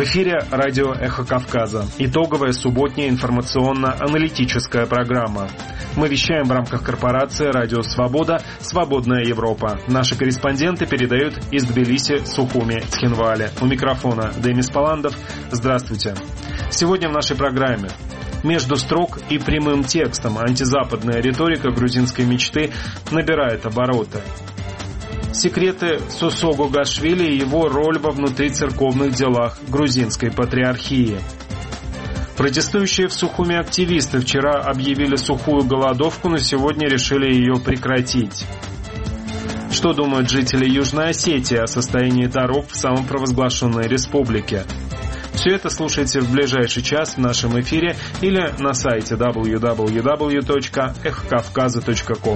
В эфире радио «Эхо Кавказа». Итоговая субботняя информационно-аналитическая программа. Мы вещаем в рамках корпорации «Радио Свобода. Свободная Европа». Наши корреспонденты передают из Тбилиси, Сухуми, Цхинвали. У микрофона Демис Паландов. Здравствуйте. Сегодня в нашей программе. Между строк и прямым текстом антизападная риторика грузинской мечты набирает обороты. Секреты Сосого Гашвили и его роль во внутрицерковных делах грузинской патриархии. Протестующие в Сухуми активисты вчера объявили сухую голодовку, но сегодня решили ее прекратить. Что думают жители Южной Осетии о состоянии дорог в самопровозглашенной республике? Все это слушайте в ближайший час в нашем эфире или на сайте www.эхокавказа.ком.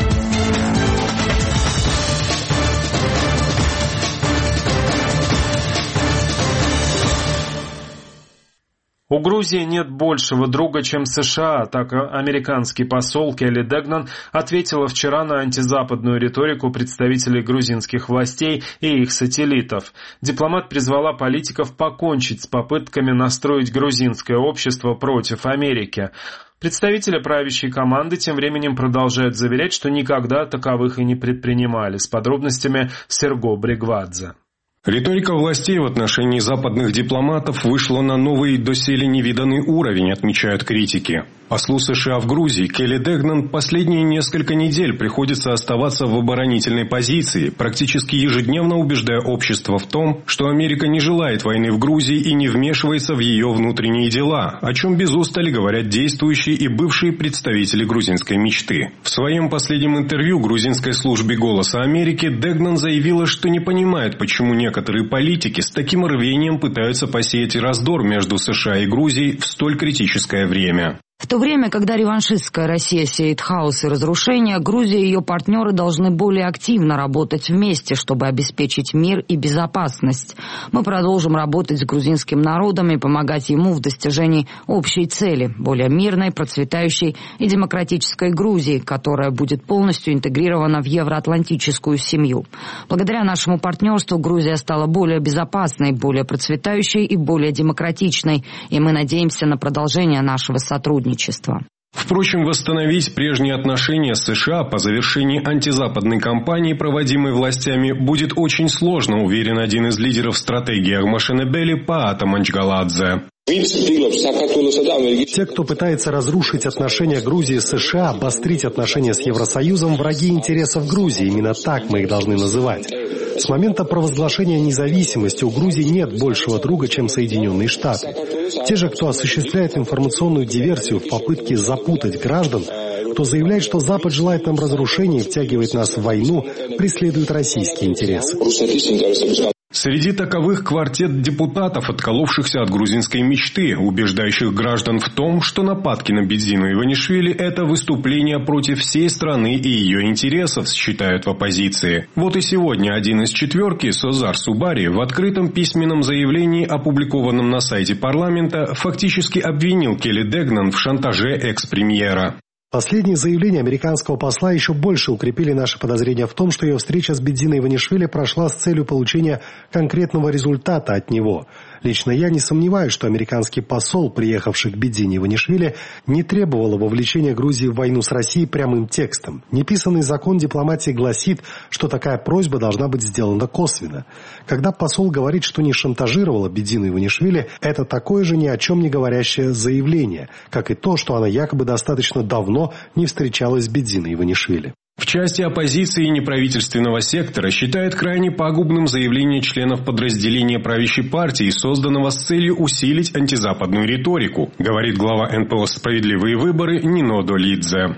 У Грузии нет большего друга, чем США, так американский посол Келли Дегнан ответила вчера на антизападную риторику представителей грузинских властей и их сателлитов. Дипломат призвала политиков покончить с попытками настроить грузинское общество против Америки. Представители правящей команды тем временем продолжают заверять, что никогда таковых и не предпринимали. С подробностями Серго Бригвадзе. Риторика властей в отношении западных дипломатов вышла на новый, доселе невиданный уровень, отмечают критики. Послу США в Грузии Келли Дегнан последние несколько недель приходится оставаться в оборонительной позиции, практически ежедневно убеждая общество в том, что Америка не желает войны в Грузии и не вмешивается в ее внутренние дела, о чем без устали говорят действующие и бывшие представители грузинской мечты. В своем последнем интервью грузинской службе «Голоса Америки» Дегнан заявила, что не понимает, почему некоторые политики с таким рвением пытаются посеять раздор между США и Грузией в столь критическое время. В то время, когда реваншистская Россия сеет хаос и разрушения, Грузия и ее партнеры должны более активно работать вместе, чтобы обеспечить мир и безопасность. Мы продолжим работать с грузинским народом и помогать ему в достижении общей цели – более мирной, процветающей и демократической Грузии, которая будет полностью интегрирована в евроатлантическую семью. Благодаря нашему партнерству Грузия стала более безопасной, более процветающей и более демократичной, и мы надеемся на продолжение нашего сотрудничества. Впрочем, восстановить прежние отношения с США по завершении антизападной кампании, проводимой властями, будет очень сложно, уверен один из лидеров стратегии Агмашенебели Паата Манчгаладзе. Те, кто пытается разрушить отношения Грузии с США, обострить отношения с Евросоюзом, враги интересов Грузии. Именно так мы их должны называть. С момента провозглашения независимости у Грузии нет большего друга, чем Соединенные Штаты. Те же, кто осуществляет информационную диверсию в попытке запутать граждан, кто заявляет, что Запад желает нам разрушения и втягивает нас в войну, преследуют российские интересы. Среди таковых квартет депутатов, отколовшихся от грузинской мечты, убеждающих граждан в том, что нападки на Бедзину Иванишвили – это выступление против всей страны и ее интересов, считают в оппозиции. Вот и сегодня один из четверки, Созар Субари, в открытом письменном заявлении, опубликованном на сайте парламента, фактически обвинил Келли Дегнан в шантаже экс-премьера. Последние заявления американского посла еще больше укрепили наши подозрения в том, что ее встреча с Бедзиной Иванишвили прошла с целью получения конкретного результата от него. Лично я не сомневаюсь, что американский посол, приехавший к Бедзине Иванишвили, не требовал вовлечения Грузии в войну с Россией прямым текстом. Неписанный закон дипломатии гласит, что такая просьба должна быть сделана косвенно. Когда посол говорит, что не шантажировала Бедзину Иванишвили, это такое же ни о чем не говорящее заявление, как и то, что она якобы достаточно давно не встречалась с Бедзиной Иванишвили. В части оппозиции и неправительственного сектора считают крайне пагубным заявление членов подразделения правящей партии, созданного с целью усилить антизападную риторику, говорит глава НПО «Справедливые выборы» Нино Долидзе.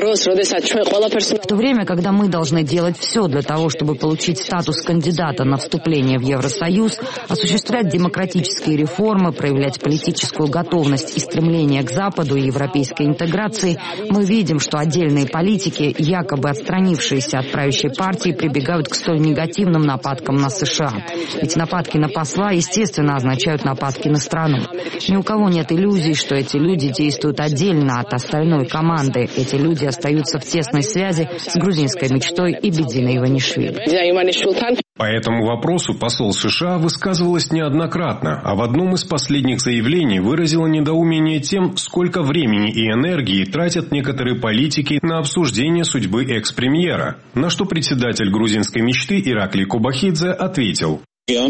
В то время, когда мы должны делать все для того, чтобы получить статус кандидата на вступление в Евросоюз, осуществлять демократические реформы, проявлять политическую готовность и стремление к Западу и европейской интеграции, мы видим, что отдельные политики, якобы отстранившиеся от правящей партии, прибегают к столь негативным нападкам на США. Ведь нападки на посла, естественно, означают нападки на страну. Ни у кого нет иллюзий, что эти люди действуют отдельно от остальной команды. Эти люди остаются в тесной связи с грузинской мечтой и Бедзиной Иванишвили. По этому вопросу посол США высказывалась неоднократно, а в одном из последних заявлений выразила недоумение тем, сколько времени и энергии тратят некоторые политики на обсуждение судьбы экс-премьера, на что председатель грузинской мечты Ираклий Кобахидзе ответил: Я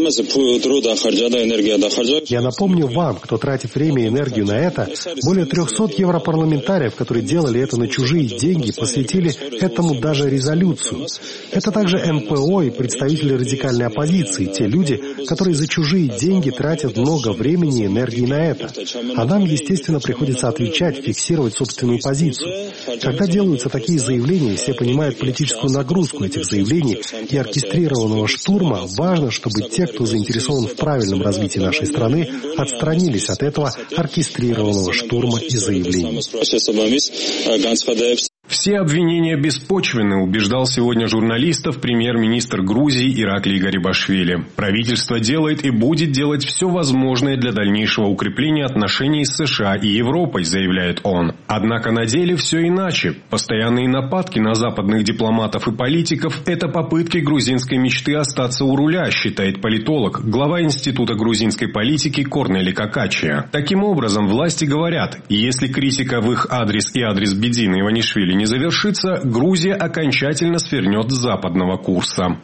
напомню вам, кто тратит время и энергию на это, более 300 европарламентариев, которые делали это на чужие деньги, посвятили этому даже резолюцию. Это также НПО и представители радикальной оппозиции, те люди, которые за чужие деньги тратят много времени и энергии на это. А нам, естественно, приходится отвечать, фиксировать собственную позицию. Когда делаются такие заявления, все понимают политическую нагрузку этих заявлений и оркестрированного штурма, важно, чтобы те, кто заинтересован в правильном развитии нашей страны, отстранились от этого оркестрированного штурма и заявлений. Все обвинения беспочвенны, убеждал сегодня журналистов премьер-министр Грузии Ираклий Гарибашвили. Правительство делает и будет делать все возможное для дальнейшего укрепления отношений с США и Европой, заявляет он. Однако на деле все иначе. Постоянные нападки на западных дипломатов и политиков – это попытки грузинской мечты остаться у руля, считает политолог, глава Института грузинской политики Корнели Какачия. Таким образом, власти говорят, если критика в их адрес и адрес Бедзины Иванишвили не завершится, Грузия окончательно свернет с западного курса.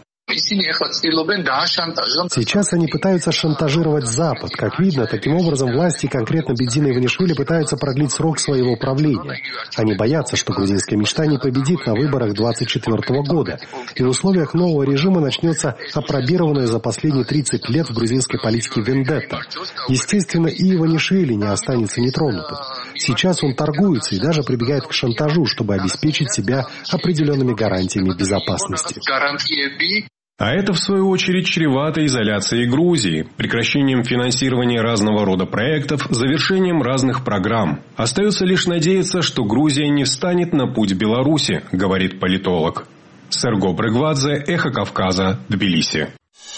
Сейчас они пытаются шантажировать Запад. Как видно, таким образом власти, конкретно Бедзина Иванишвили, пытаются продлить срок своего правления. Они боятся, что грузинская мечта не победит на выборах 2024 года. И в условиях нового режима начнется опробированная за последние 30 лет в грузинской политике вендетта. Естественно, и Иванишвили не останется нетронутым. Сейчас он торгуется и даже прибегает к шантажу, чтобы обеспечить себя определенными гарантиями безопасности. А это, в свою очередь, чревато изоляцией Грузии, прекращением финансирования разного рода проектов, завершением разных программ. Остается лишь надеяться, что Грузия не встанет на путь Беларуси, говорит политолог. Серго Брыгвадзе, Эхо Кавказа, Тбилиси.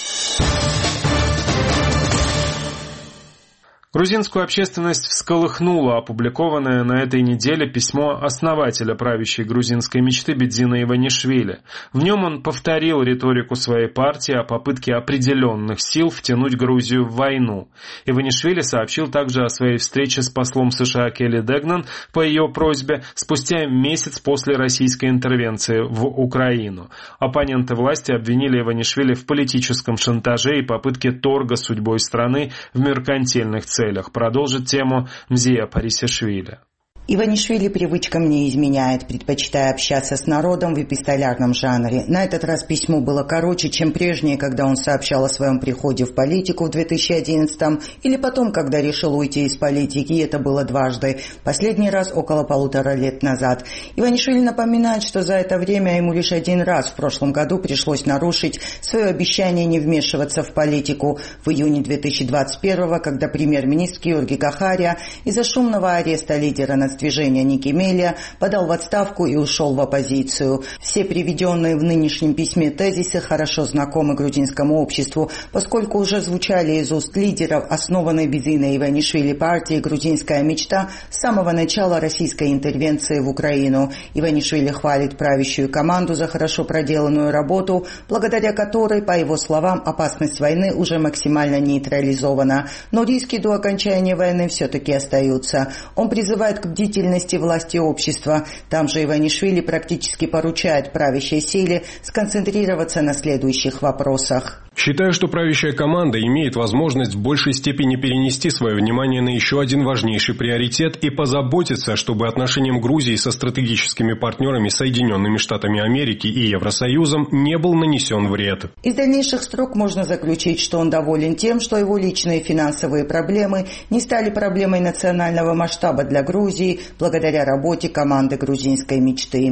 Грузинскую общественность всколыхнуло опубликованное на этой неделе письмо основателя правящей грузинской мечты Бедзина Иванишвили. В нем он повторил риторику своей партии о попытке определенных сил втянуть Грузию в войну. Иванишвили сообщил также о своей встрече с послом США Келли Дегнан по ее просьбе спустя месяц после российской интервенции в Украину. Оппоненты власти обвинили Иванишвили в политическом шантаже и попытке торга судьбой страны в меркантильных целях. Продолжит тему Мзия Парисишвили. Иванишвили привычкам не изменяет, предпочитая общаться с народом в эпистолярном жанре. На этот раз письмо было короче, чем прежнее, когда он сообщал о своем приходе в политику в 2011-м, или потом, когда решил уйти из политики, и это было дважды. Последний раз около 1,5 лет назад. Иванишвили напоминает, что за это время ему лишь один раз в прошлом году пришлось нарушить свое обещание не вмешиваться в политику. В июне 2021-го, когда премьер-министр Георгий Кахария из-за шумного ареста лидера движения Ники Мелия подал в отставку и ушел в оппозицию. Все приведенные в нынешнем письме тезисы хорошо знакомы грузинскому обществу, поскольку уже звучали из уст лидеров основанной Бедзиной Иванишвили партии «Грузинская мечта» с самого начала российской интервенции в Украину. Иванишвили хвалит правящую команду за хорошо проделанную работу, благодаря которой, по его словам, опасность войны уже максимально нейтрализована. Но риски до окончания войны все-таки остаются. Он призывает к бдительности власти общества. Там же Иванишвили практически поручает правящей силе сконцентрироваться на следующих вопросах. Считаю, что правящая команда имеет возможность в большей степени перенести свое внимание на еще один важнейший приоритет и позаботиться, чтобы отношениям Грузии со стратегическими партнерами Соединенными Штатами Америки и Евросоюзом не был нанесен вред. Из дальнейших строк можно заключить, что он доволен тем, что его личные финансовые проблемы не стали проблемой национального масштаба для Грузии благодаря работе команды грузинской мечты.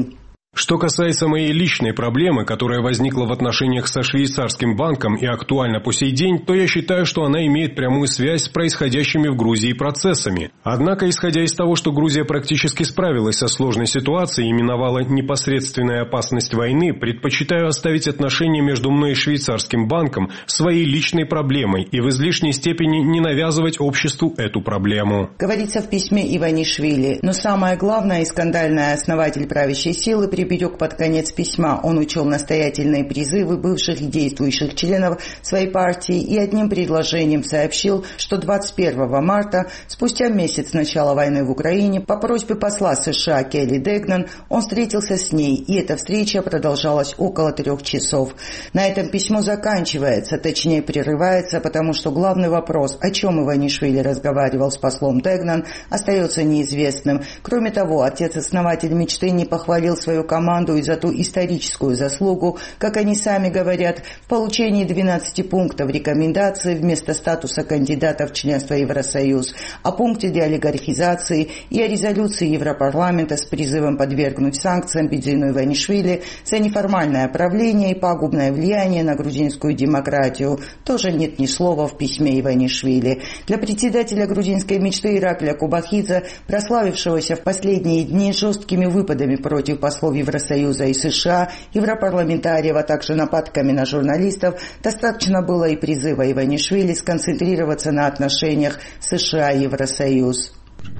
Что касается моей личной проблемы, которая возникла в отношениях со швейцарским банком и актуальна по сей день, то я считаю, что она имеет прямую связь с происходящими в Грузии процессами. Однако, исходя из того, что Грузия практически справилась со сложной ситуацией и миновала непосредственную опасность войны, предпочитаю оставить отношения между мной и швейцарским банком своей личной проблемой и в излишней степени не навязывать обществу эту проблему. Говорится в письме Иванишвили. Но самое главное, и скандальный основатель правящей силы приберег под конец письма. Он учел настоятельные призывы бывших и действующих членов своей партии и одним предложением сообщил, что 21 марта, спустя месяц с начала войны в Украине, по просьбе посла США Келли Дегнан, он встретился с ней, и эта встреча продолжалась около 3 часов. На этом письмо заканчивается, точнее прерывается, потому что главный вопрос, о чем Иванишвили разговаривал с послом Дегнан, остается неизвестным. Кроме того, отец-основатель мечты не похвалил свою команду и за ту историческую заслугу, как они сами говорят, в получении 12 пунктов рекомендаций вместо статуса кандидата в членство Евросоюз, о пункте деолигархизации и о резолюции Европарламента с призывом подвергнуть санкциям Бидзину Иванишвили за неформальное правление и пагубное влияние на грузинскую демократию. Тоже нет ни слова в письме Иванишвили. Для председателя грузинской мечты Иракля Кубахидзе, прославившегося в последние дни жесткими выпадами против послов Евросоюза и США, европарламентариев, а также нападками на журналистов, достаточно было и призыва Иванишвили сконцентрироваться на отношениях США и Евросоюз.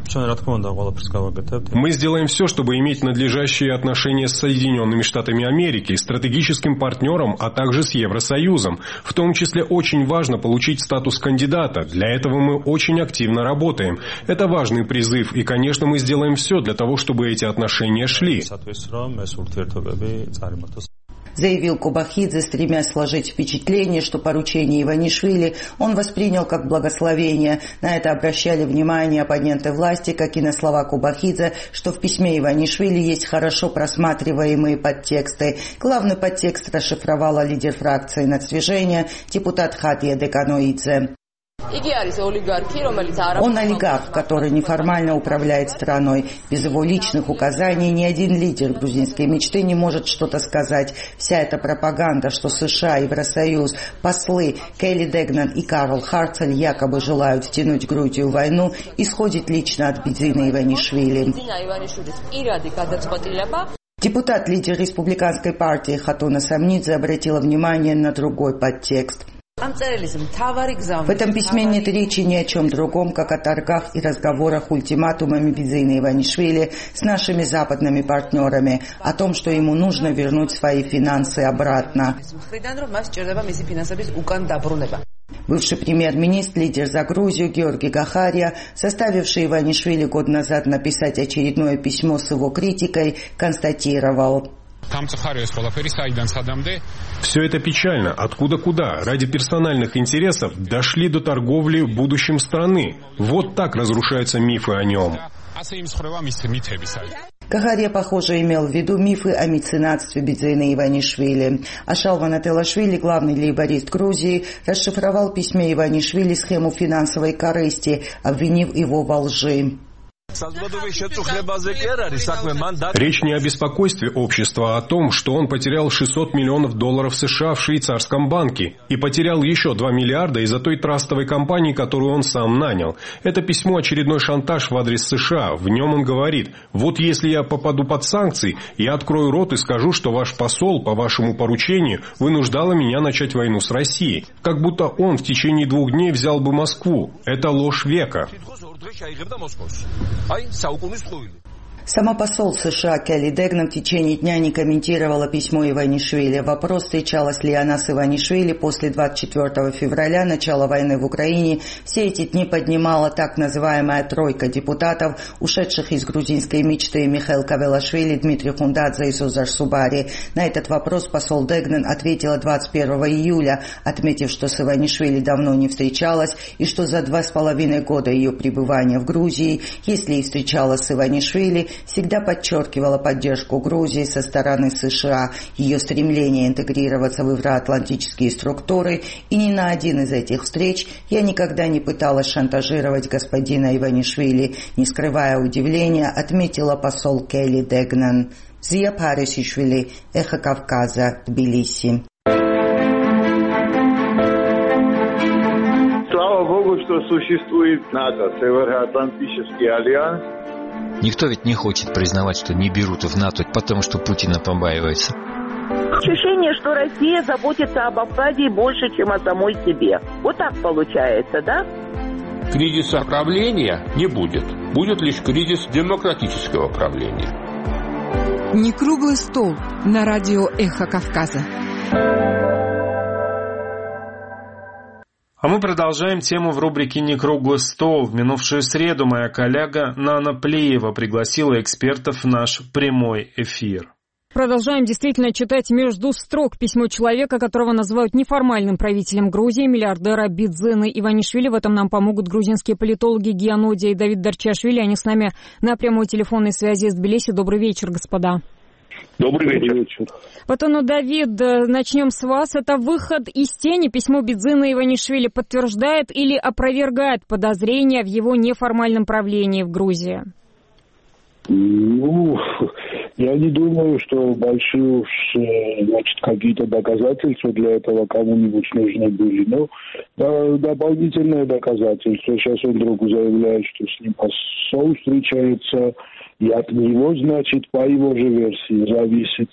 Мы сделаем все, чтобы иметь надлежащие отношения с Соединенными Штатами Америки, стратегическим партнером, а также с Евросоюзом. В том числе очень важно получить статус кандидата. Для этого мы очень активно работаем. Это важный призыв, и, конечно, мы сделаем все для того, чтобы эти отношения шли. Заявил Кубахидзе, стремясь сложить впечатление, что поручение Иванишвили он воспринял как благословение. На это обращали внимание оппоненты власти, как и на слова Кубахидзе, что в письме Иванишвили есть хорошо просматриваемые подтексты. Главный подтекст расшифровала лидер фракции «Нацдвижение» депутат Хатия Деканоидзе. Он олигарх, который неформально управляет страной. Без его личных указаний ни один лидер грузинской мечты не может что-то сказать. Вся эта пропаганда, что США, Евросоюз, послы Келли Дегнан и Карл Харцель якобы желают втянуть Грузию в войну, исходит лично от Бидзина Иванишвили. Депутат, лидер республиканской партии Хатуна Самнидзе обратила внимание на другой подтекст. В этом письме нет речи ни о чем другом, как о торгах и разговорах ультиматумами Бидзина Иванишвили с нашими западными партнерами, о том, что ему нужно вернуть свои финансы обратно. Бывший премьер-министр, лидер за Грузию Георгий Гахария, заставивший Иванишвили год назад написать очередное письмо с его критикой, констатировал: все это печально. Откуда куда? Ради персональных интересов дошли до торговли будущим страны. Вот так разрушаются мифы о нем. Гахария, похоже, имел в виду мифы о меценатстве Бидзина Иванишвили. А Шалван Ателашвили, главный лейборист Грузии, расшифровал в письме Иванишвили схему финансовой корысти, обвинив его во лжи. Речь не о беспокойстве общества, а о том, что он потерял $600 миллионов США в швейцарском банке и потерял еще 2 миллиарда из-за той трастовой компании, которую он сам нанял. Это письмо — очередной шантаж в адрес США. В нем он говорит: вот если я попаду под санкции, я открою рот и скажу, что ваш посол по вашему поручению вынуждала меня начать войну с Россией. Как будто он в течение 2 дней взял бы Москву. Это ложь века. Сама посол США Келли Дегнан в течение дня не комментировала письмо Иванишвили. Вопрос, встречалась ли она с Иванишвили после 24 февраля, начала войны в Украине, все эти дни поднимала так называемая тройка депутатов, ушедших из грузинской мечты: Михаил Кавелашвили, Дмитрий Хундадзе и Сузар Субари. На этот вопрос посол Дегнан ответила 21 июля, отметив, что с Иванишвили давно не встречалась и что за 2,5 года ее пребывания в Грузии, если и встречалась с Иванишвили, всегда подчеркивала поддержку Грузии со стороны США, ее стремление интегрироваться в евроатлантические структуры, и ни на один из этих встреч я никогда не пыталась шантажировать господина Иванишвили, не скрывая удивления, отметила посол Келли Дегнан. Зия Парисишвили, Эхо Кавказа, Тбилиси. Слава Богу, что существует НАТО, Североатлантический альянс. Никто ведь не хочет признавать, что не берут в НАТО, потому что Путина побаивается. Ощущение, что Россия заботится об Абхазии больше, чем о самой себе. Вот так получается, да? Кризиса правления не будет. Будет лишь кризис демократического правления. Не круглый стол на радио «Эхо Кавказа». А мы продолжаем тему в рубрике «Не круглый стол». В минувшую среду моя коллега Нана Плеева пригласила экспертов в наш прямой эфир. Продолжаем действительно читать между строк письмо человека, которого называют неформальным правителем Грузии, миллиардера Бидзены Иванишвили. В этом нам помогут грузинские политологи Гианодия и Давид Дарчашвили. Они с нами на прямой телефонной связи из Тбилиси. Добрый вечер, господа. Добрый вечер. Потом, Давид, начнем с вас. Это выход из тени. Письмо Бидзены Иванишвили подтверждает или опровергает подозрения в его неформальном правлении в Грузии? Я не думаю, что большие какие-то доказательства для этого кому-нибудь нужны были. Но дополнительное доказательство. Сейчас он вдруг заявляет, что с ним посол встречается, и от него, значит, по его же версии зависит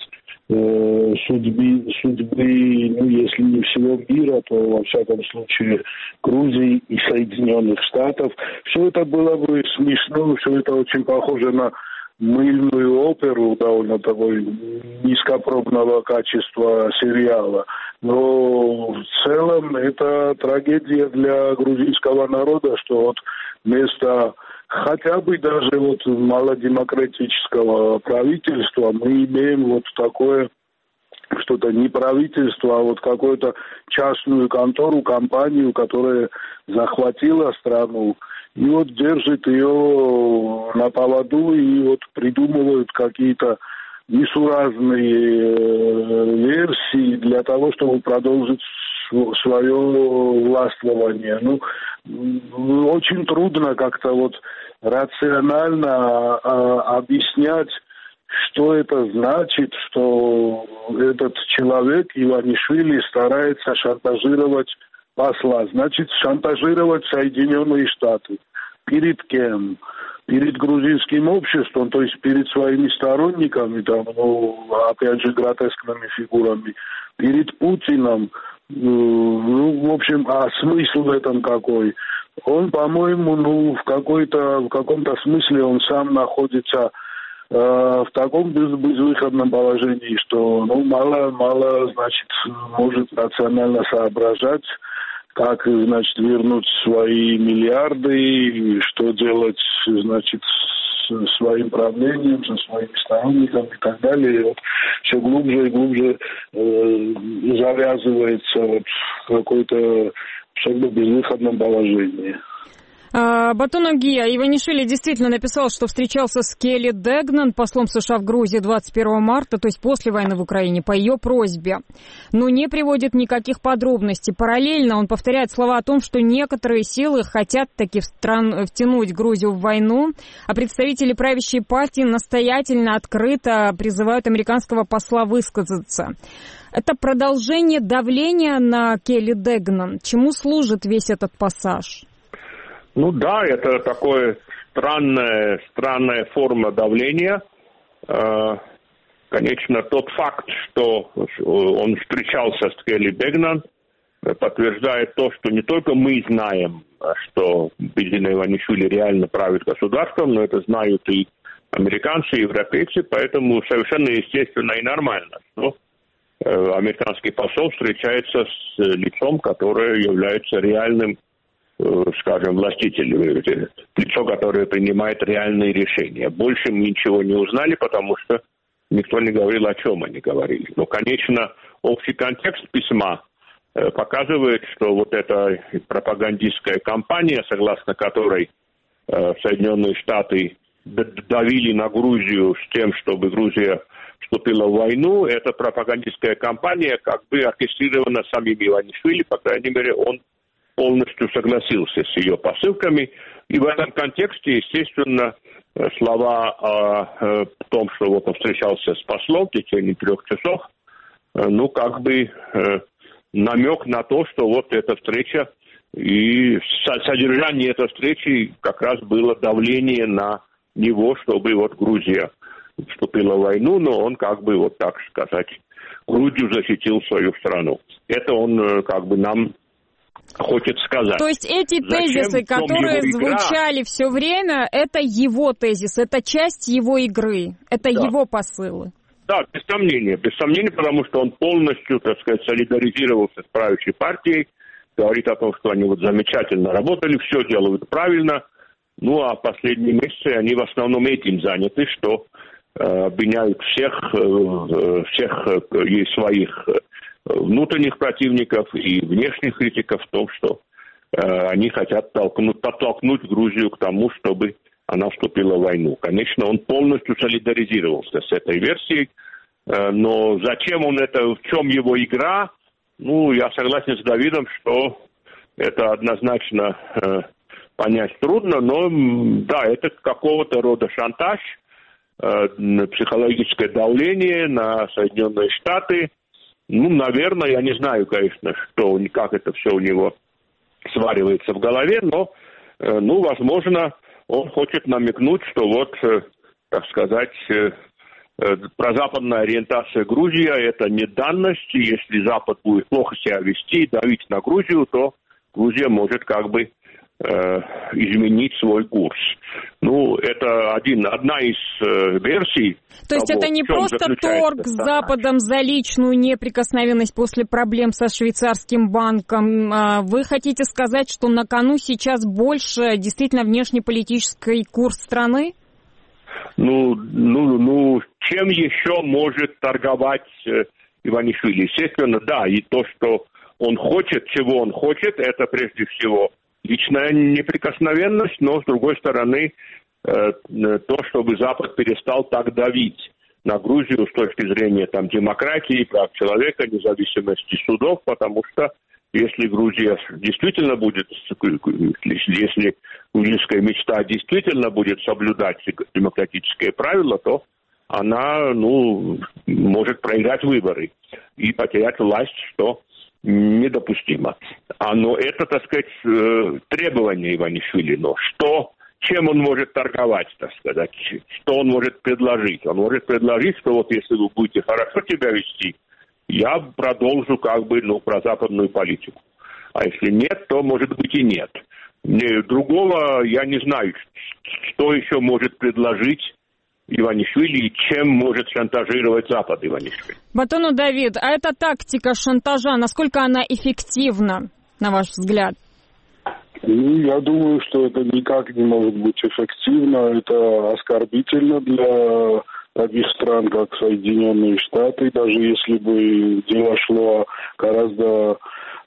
судьбы, если не всего мира, то, во всяком случае, Грузии и Соединенных Штатов. Все это было бы смешно, все это очень похоже на мыльную оперу довольно такой низкопробного качества сериала. Но в целом это трагедия для грузинского народа, что вот вместо хотя бы даже вот малодемократического правительства мы имеем вот такое что-то не правительство, а вот какую-то частную контору, компанию, которая захватила страну и вот держит ее на поводу и вот придумывают какие-то несуразные версии для того, чтобы продолжить свое властвование. Очень трудно как-то вот рационально объяснять, что это значит, что этот человек, Иванишвили, старается шантажировать посла. Значит, шантажировать Соединенные Штаты. Перед кем? Перед грузинским обществом, то есть перед своими сторонниками, опять же, гротескными фигурами, перед Путиным. В общем, а смысл в этом какой? Он, по-моему, в каком-то смысле он сам находится в таком безвыходном положении, что мало, значит, может рационально соображать, как, значит, вернуть свои миллиарды, что делать, значит, с своим правлением, со своими сторонниками и так далее. И вот все глубже и глубже завязывается вот в какой-то абсолютно безвыходном положении. Батон Гия, Иванишвили действительно написал, что встречался с Келли Дегнан, послом США в Грузии 21 марта, то есть после войны в Украине, по ее просьбе. Но не приводит никаких подробностей. Параллельно он повторяет слова о том, что некоторые силы хотят таки втянуть Грузию в войну, а представители правящей партии настоятельно, открыто призывают американского посла высказаться. Это продолжение давления на Келли Дегнан. Чему служит весь этот пассаж? Да, это такое странная форма давления. Конечно, тот факт, что он встречался с Келли Дегнан, подтверждает то, что не только мы знаем, что Бидзена Иванишвили реально правит государством, но это знают и американцы, и европейцы, поэтому совершенно естественно и нормально, что американский посол встречается с лицом, которое является реальным, скажем, властителем, лицо, которое принимает реальные решения. Больше мы ничего не узнали, потому что никто не говорил, о чем они говорили. Но, конечно, общий контекст письма показывает, что вот эта пропагандистская кампания, согласно которой Соединенные Штаты давили на Грузию с тем, чтобы Грузия вступила в войну. Эта пропагандистская кампания как бы оркестрирована самим Иванишвили, по крайней мере, он полностью согласился с ее посылками. И в этом контексте, естественно, слова о том, что вот он встречался с послом в течение 3 часов, ну, как бы намек на то, что вот эта встреча и содержание этой встречи как раз было давление на него, чтобы вот Грузия вступила в войну, но он как бы, вот так сказать, грудью защитил свою страну. Это он как бы нам хочет сказать. То есть эти тезисы, которые звучали все время, это его тезис, это часть его игры, это его посылы. Да, без сомнения, потому что он полностью, так сказать, солидаризировался с правящей партией, говорит о том, что они вот замечательно работали, все делают правильно, ну а последние месяцы они в основном этим заняты, что обвиняют всех и своих внутренних противников и внешних критиков в том, что они хотят подтолкнуть Грузию к тому, чтобы она вступила в войну. Конечно, он полностью солидаризировался с этой версией, но зачем он это, в чем его игра? Ну, я согласен с Давидом, что это однозначно понять трудно, но да, это какого-то рода шантаж, психологическое давление на Соединенные Штаты. Ну, наверное, я не знаю, конечно, как это все у него сваривается в голове, но, ну, возможно, он хочет намекнуть, что вот, так сказать, прозападная ориентация Грузии – это не данность, и если Запад будет плохо себя вести, давить на Грузию, то Грузия может как бы изменить свой курс. Ну, это одна из версий. То есть это не просто торг с Западом за личную неприкосновенность после проблем со швейцарским банком. Вы хотите сказать, что на кону сейчас больше действительно внешнеполитический курс страны? Ну, чем еще может торговать Иванишвили? Естественно, да, и то, что он хочет, чего он хочет, это прежде всего личная неприкосновенность, но, с другой стороны, то, чтобы Запад перестал так давить на Грузию с точки зрения там, демократии, прав человека, независимости судов, потому что если Грузия действительно будет, если грузинская мечта действительно будет соблюдать демократические правила, то она, может проиграть выборы и потерять власть, что недопустимо. Но это, так сказать, требование Иванишвили. Но чем он может торговать, так сказать? Что он может предложить? Он может предложить, что вот если вы будете хорошо себя вести, я продолжу прозападную политику. А если нет, то, может быть, и нет. Другого я не знаю, что еще может предложить Иванишвили и чем может шантажировать Запад Иванишвили. Батону Давид, а эта тактика шантажа, насколько она эффективна, на ваш взгляд? Я думаю, что это никак не может быть эффективно. Это оскорбительно для таких стран, как Соединенные Штаты, даже если бы дело шло гораздо,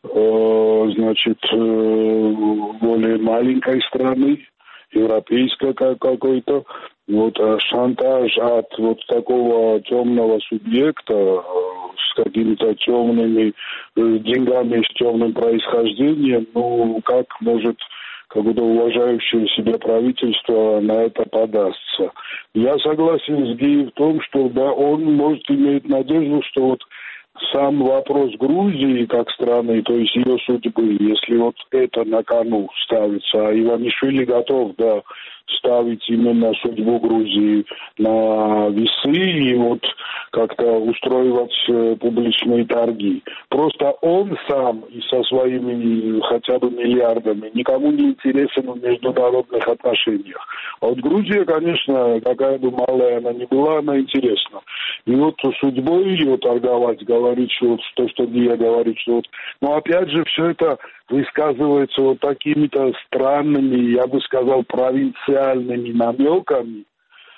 более маленькой страны, европейской какой-то. Шантаж от такого темного субъекта с какими-то темными деньгами, с темным происхождением, как может какое-то уважающее себя правительство на это подастся. Я согласен с Геей в том, что да, он может иметь надежду, что сам вопрос Грузии как страны, то есть ее судьбы, если это на кону ставится, а Иванишвили готов, ставить именно судьбу Грузии на весы и как-то устроивать публичные торги. Просто он сам и со своими хотя бы миллиардами никому не интересен в международных отношениях. А Грузия, конечно, какая бы малая она ни была, она интересна. И судьбой ее торговать, говорить, что Гия говорит, что опять же, все это высказывается такими-то странными, я бы сказал, провинциальными намеками,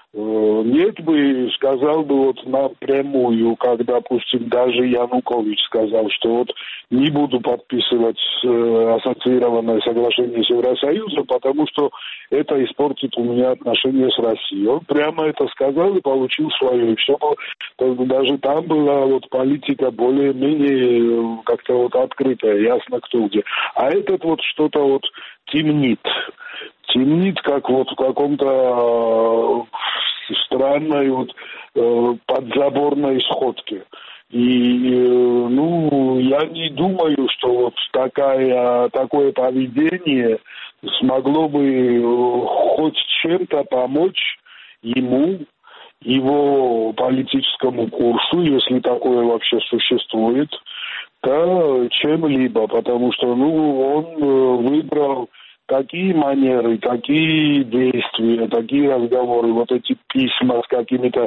Нет бы, сказал бы вот напрямую, как, допустим, даже Янукович сказал, что вот не буду подписывать ассоциированное соглашение с Евросоюзом, потому что это испортит у меня отношения с Россией. Он прямо это сказал и получил свое. И все, даже там была вот политика более-менее как-то вот открытая, ясно кто где. А этот вот что-то вот темнит. Темнит, как вот в каком-то странной вот подзаборной сходке. И, я не думаю, что вот такое поведение смогло бы хоть чем-то помочь ему, его политическому курсу, если такое вообще существует, то чем-либо, потому что, он выбрал такие манеры, такие действия, такие разговоры, вот эти письма с какими-то,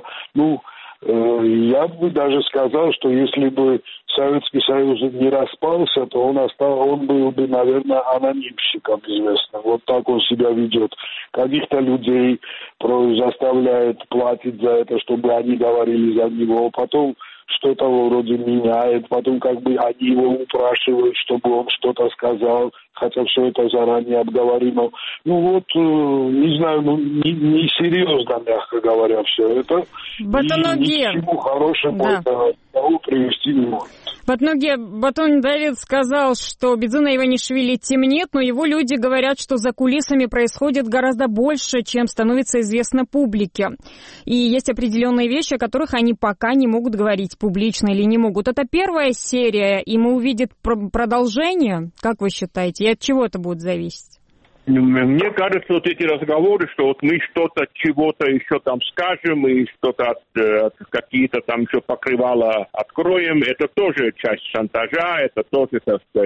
я бы даже сказал, что если бы Советский Союз не распался, то он был бы, наверное, анонимщиком известным. Вот так он себя ведет. Каких-то людей заставляет платить за это, чтобы они говорили за него, потом что-то вроде меняет, потом как бы они его упрашивают, чтобы он что-то сказал, хотя все это заранее обговорено. Не знаю, не серьезно, мягко говоря, все это. Батоногия. Ни к чему хорошему это привести не может. Батон Давид сказал, что Бидзина Иванишвили темнит, но его люди говорят, что за кулисами происходит гораздо больше, чем становится известно публике. И есть определенные вещи, о которых они пока не могут говорить публично или не могут. Это первая серия, и мы увидим продолжение. Как вы считаете? И от чего это будет зависеть? Мне кажется, вот эти разговоры, что вот мы что-то, чего-то еще там скажем, и что-то какие-то там еще покрывала откроем, это тоже часть шантажа, это тоже, так сказать,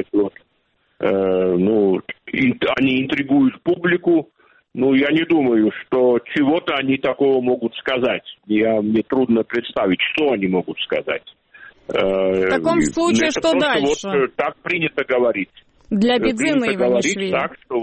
они интригуют публику. Я не думаю, что чего-то они такого могут сказать. Мне трудно представить, что они могут сказать. В таком случае, это что просто дальше? Вот так принято говорить. Для Бидзины Иванишвили. Так, что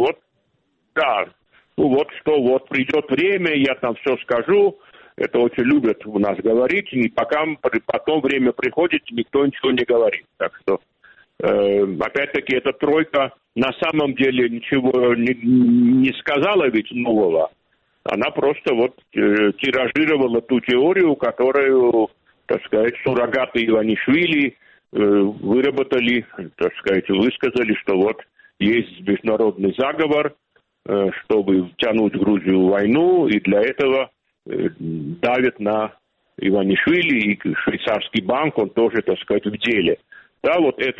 придет время, я там все скажу. Это очень любят у нас говорить, и потом время приходит, и никто ничего не говорит. Так что, опять-таки, эта тройка на самом деле ничего не сказала ведь нового. Она просто тиражировала ту теорию, которую, так сказать, суррогаты Иванишвили выработали, так сказать, высказали, что есть международный заговор, чтобы втянуть Грузию в войну, и для этого давят на Иванишвили, и швейцарский банк, он тоже, так сказать, в деле. Да,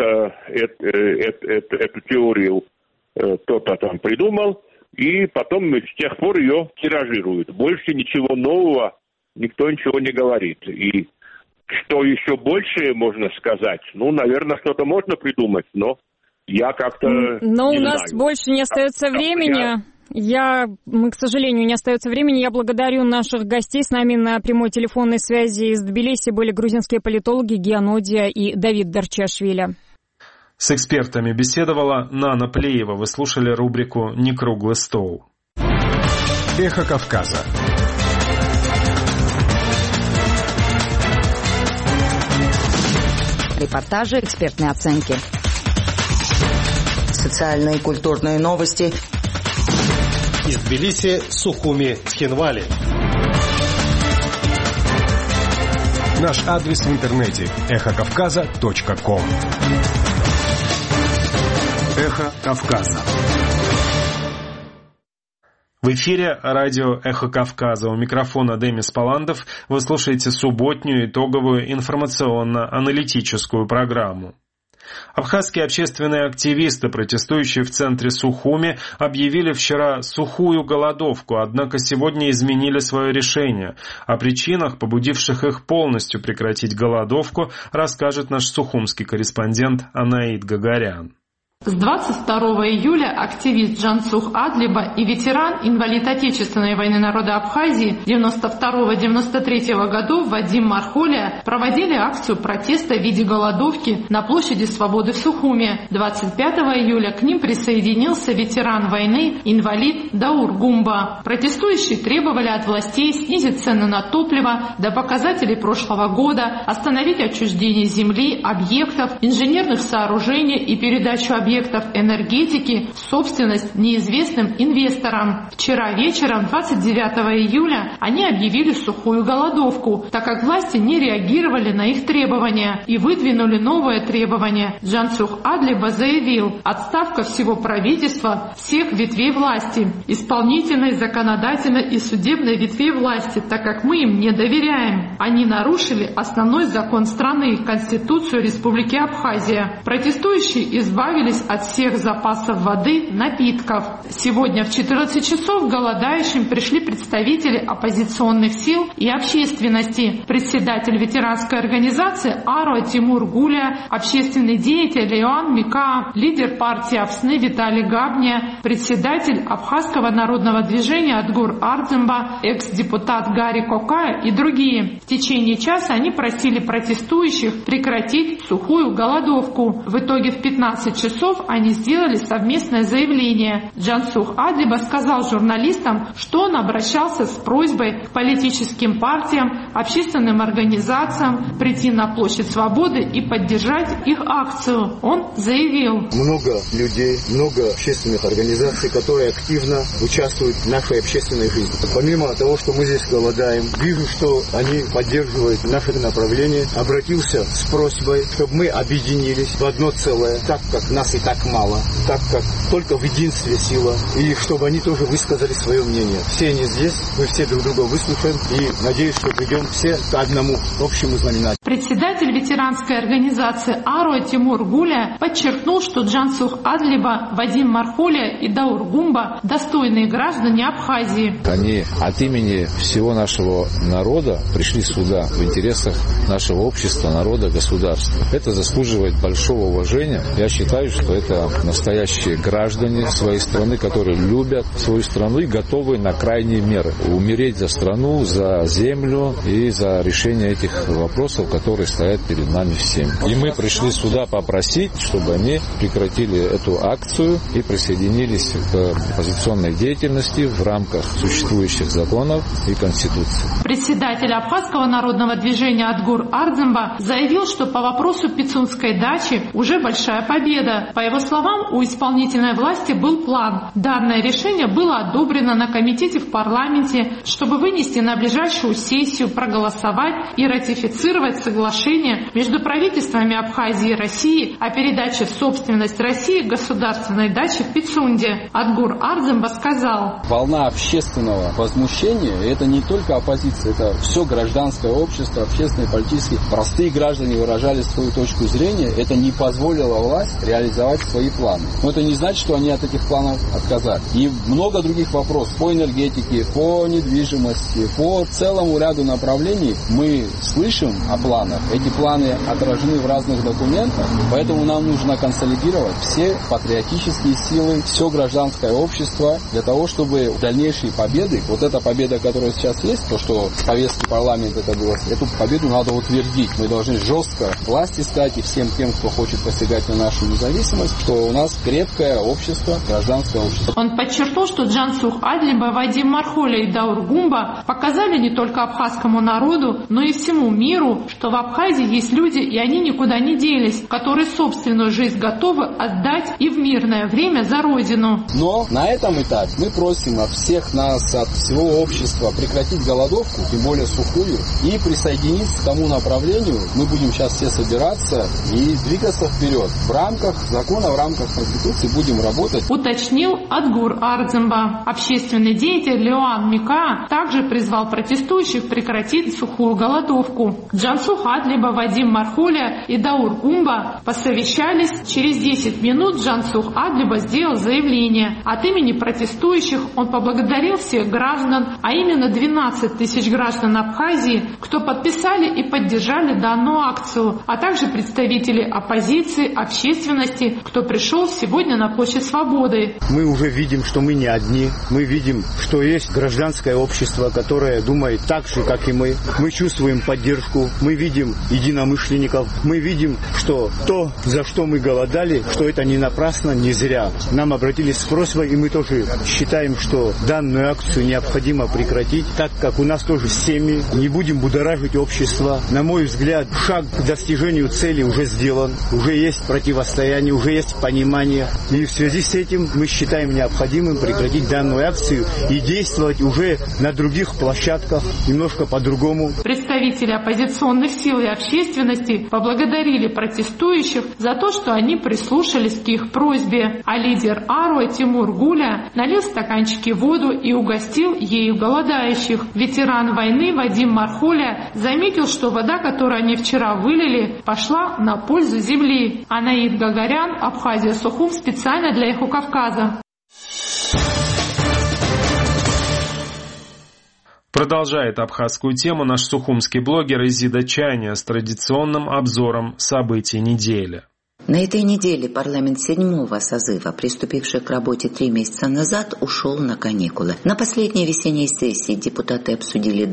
эту теорию кто-то там придумал, и потом с тех пор ее тиражируют. Больше ничего нового, никто ничего не говорит. И что еще большее можно сказать? Наверное, что-то можно придумать, но я как-то Но не у нас знаю. больше не остается времени. Мы, к сожалению, не остается времени. Я благодарю наших гостей. С нами на прямой телефонной связи из Тбилиси были грузинские политологи Гия Нодия и Давид Дарчашвили. С экспертами беседовала Нана Плеева. Вы слушали рубрику «Не круглый стол». Эхо Кавказа. Репортажи, экспертные оценки. Социальные и культурные новости. Из Тбилиси, Сухуми, Тхинвали. Наш адрес в интернете эхокавказа.ком. Эхо Кавказа. В эфире радио «Эхо Кавказа». У микрофона Демис Паландов. Вы слушаете субботнюю итоговую информационно-аналитическую программу. Абхазские общественные активисты, протестующие в центре Сухуми, объявили вчера сухую голодовку, однако сегодня изменили свое решение. О причинах, побудивших их полностью прекратить голодовку, расскажет наш сухумский корреспондент Анаид Гагарян. С 22 июля активист Джансух Адлиба и ветеран, инвалид Отечественной войны народа Абхазии 92-93 годов Вадим Мархоля проводили акцию протеста в виде голодовки на площади Свободы в Сухуме. 25 июля к ним присоединился ветеран войны, инвалид Даур Гумба. Протестующие требовали от властей снизить цены на топливо до показателей прошлого года, остановить отчуждение земли, объектов, инженерных сооружений и передачу объектов энергетики в собственность неизвестным инвесторам. Вчера вечером, 29 июля, они объявили сухую голодовку, так как власти не реагировали на их требования и выдвинули новое требование. Джансух Адлиба заявил: отставка всего правительства, всех ветвей власти, исполнительной, законодательной и судебной ветвей власти, так как мы им не доверяем. Они нарушили основной закон страны, Конституцию Республики Абхазия. Протестующие избавились от всех запасов воды, напитков. Сегодня в 14 часов голодающим пришли представители оппозиционных сил и общественности. Председатель ветеранской организации Аро Тимур Гуля, общественный деятель Иоанн Мика, лидер партии Апсны Виталий Габня, председатель Абхазского народного движения Адгур Ардземба, экс-депутат Гарри Кокая и другие. В течение часа они просили протестующих прекратить сухую голодовку. В итоге в 15 часов они сделали совместное заявление. Джансух Адлиба сказал журналистам, что он обращался с просьбой к политическим партиям, общественным организациям прийти на площадь Свободы и поддержать их акцию. Он заявил: много людей, много общественных организаций, которые активно участвуют в нашей общественной жизни. Помимо того, что мы здесь голодаем, вижу, что они поддерживают наше направление. Обратился с просьбой, чтобы мы объединились в одно целое, так как нас и так мало, так как только в единстве сила, и чтобы они тоже высказали свое мнение. Все они здесь, мы все друг друга выслушаем и надеюсь, что придем все к одному общему знаменателю. Председатель ветеранской организации Аро Тимур Гуля подчеркнул, что Джансух Адлиба, Вадим Мархоля и Даур Гумба достойные граждане Абхазии. Они от имени всего нашего народа пришли сюда в интересах нашего общества, народа, государства. Это заслуживает большого уважения. Я считаю, что это настоящие граждане своей страны, которые любят свою страну и готовы на крайние меры. Умереть за страну, за землю и за решение этих вопросов, которые стоят перед нами всеми. И мы пришли сюда попросить, чтобы они прекратили эту акцию и присоединились к оппозиционной деятельности в рамках существующих законов и Конституции. Председатель Абхазского народного движения Адгур Ардземба заявил, что по вопросу Пицунской дачи уже большая победа. По его словам, у исполнительной власти был план. Данное решение было одобрено на комитете в парламенте, чтобы вынести на ближайшую сессию, проголосовать и ратифицировать соглашение между правительствами Абхазии и России о передаче в собственность России государственной дачи в Пицунде. Адгур Ардземба сказал: волна общественного возмущения — это не только оппозиция, это все гражданское общество, общественные, политические, простые граждане выражали свою точку зрения. Это не позволило власть реализовать свои планы. Но это не значит, что они от этих планов отказались. И много других вопросов по энергетике, по недвижимости, по целому ряду направлений мы слышим о планах. Эти планы отражены в разных документах, поэтому нам нужно консолидировать все патриотические силы, все гражданское общество для того, чтобы дальнейшие победы, вот эта победа, которая сейчас есть, то, что в повестке парламента это было, эту победу надо утвердить. Мы должны жестко власти сказать и всем тем, кто хочет посягать на нашу независимость, что у нас крепкое общество, гражданское общество. Он подчеркнул, что Джансух Адлиба, Вадим Мархоля и Даур Гумба показали не только абхазскому народу, но и всему миру, что в Абхазии есть люди, и они никуда не делись, которые собственную жизнь готовы отдать и в мирное время за Родину. Но на этом этапе мы просим от всех нас, от всего общества прекратить голодовку, тем более сухую, и присоединиться к тому направлению. Мы будем сейчас все собираться и двигаться вперед. В рамках закона, в рамках Конституции будем работать. Уточнил Адгур Ардземба. Общественный деятель Иоанн Мика также призвал протестующих прекратить сухую голодовку. Джансух Адлиба, Вадим Мархоля и Даур Гумба посовещались. Через 10 минут Джансух Адлиба сделал заявление. От имени протестующих он поблагодарил всех граждан, а именно 12 тысяч граждан Абхазии, кто подписали и поддержали данную акцию, а также представителей оппозиции, общественности каждый, кто пришел сегодня на площадь Свободы. Мы уже видим, что мы не одни. Мы видим, что есть гражданское общество, которое думает так же, как и мы. Мы чувствуем поддержку. Мы видим единомышленников. Мы видим, что то, за что мы голодали, что это не напрасно, не зря. Нам обратились с просьбой, и мы тоже считаем, что данную акцию необходимо прекратить, так как у нас тоже семьи. Не будем будоражить общество. На мой взгляд, шаг к достижению цели уже сделан. Уже есть противостояние, уже есть понимание. И в связи с этим мы считаем необходимым прекратить данную акцию и действовать уже на других площадках немножко по-другому. Представители оппозиционных сил и общественности поблагодарили протестующих за то, что они прислушались к их просьбе. А лидер Аруа Тимур Гуля налил в стаканчики воду и угостил ею голодающих. Ветеран войны Вадим Мархоля заметил, что вода, которую они вчера вылили, пошла на пользу земли. Анаид Гагарян, Абхазия, Сухум, специально для Эхо Кавказа. Продолжает абхазскую тему наш сухумский блогер Изида Чайня с традиционным обзором событий недели. На этой неделе парламент 7-го созыва, приступивший к работе 3 месяца назад, ушел на каникулы. На последней весенней сессии депутаты обсудили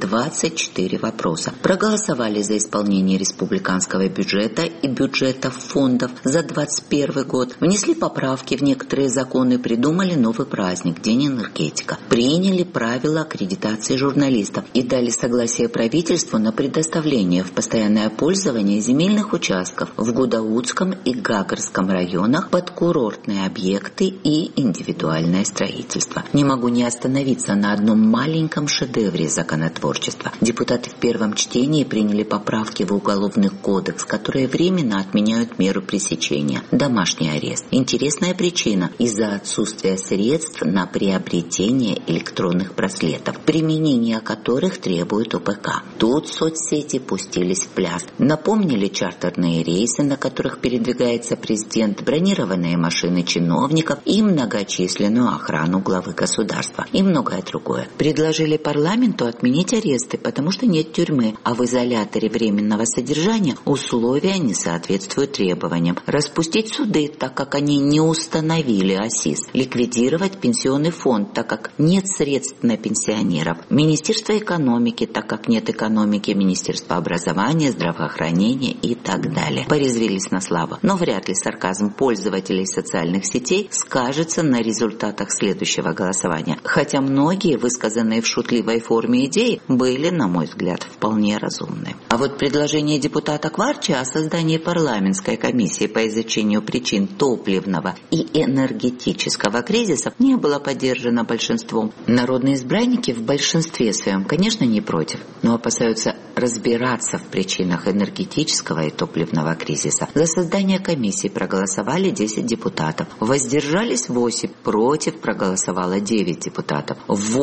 24 вопроса. Проголосовали за исполнение республиканского бюджета и бюджетов фондов за 2021 год. Внесли поправки в некоторые законы, придумали новый праздник – День энергетика. Приняли правила аккредитации журналистов и дали согласие правительству на предоставление в постоянное пользование земельных участков в Гудаутском и Гагарском районах под курортные объекты и индивидуальное строительство. Не могу не остановиться на одном маленьком шедевре законотворчества. Депутаты в первом чтении приняли поправки в Уголовный кодекс, которые временно отменяют меру пресечения – домашний арест. Интересная причина – из-за отсутствия средств на приобретение электронных браслетов, применение которых требует ОПК. Тут соцсети пустились в пляс. Напомнили чартерные рейсы, на которых передвигается президент, бронированные машины чиновников и многочисленную охрану главы государства и многое другое. Предложили парламенту отменить аресты, потому что нет тюрьмы, а в изоляторе временного содержания условия не соответствуют требованиям. Распустить суды, так как они не установили ОСИС. Ликвидировать пенсионный фонд, так как нет средств на пенсионеров. Министерство экономики, так как нет экономики. Министерство образования, здравоохранения и так далее. Порезвились на славу. Но вряд ли сарказм пользователей социальных сетей скажется на результатах следующего голосования. Хотя многие, высказанные в шутливой форме идеи, были, на мой взгляд, вполне разумны. А вот предложение депутата Кварча о создании парламентской комиссии по изучению причин топливного и энергетического кризиса не было поддержано большинством. Народные избранники в большинстве своем, конечно, не против, но опасаются разбираться в причинах энергетического и топливного кризиса. За создание комиссии проголосовали 10 депутатов. Воздержались 8. Против проголосовало 9 депутатов.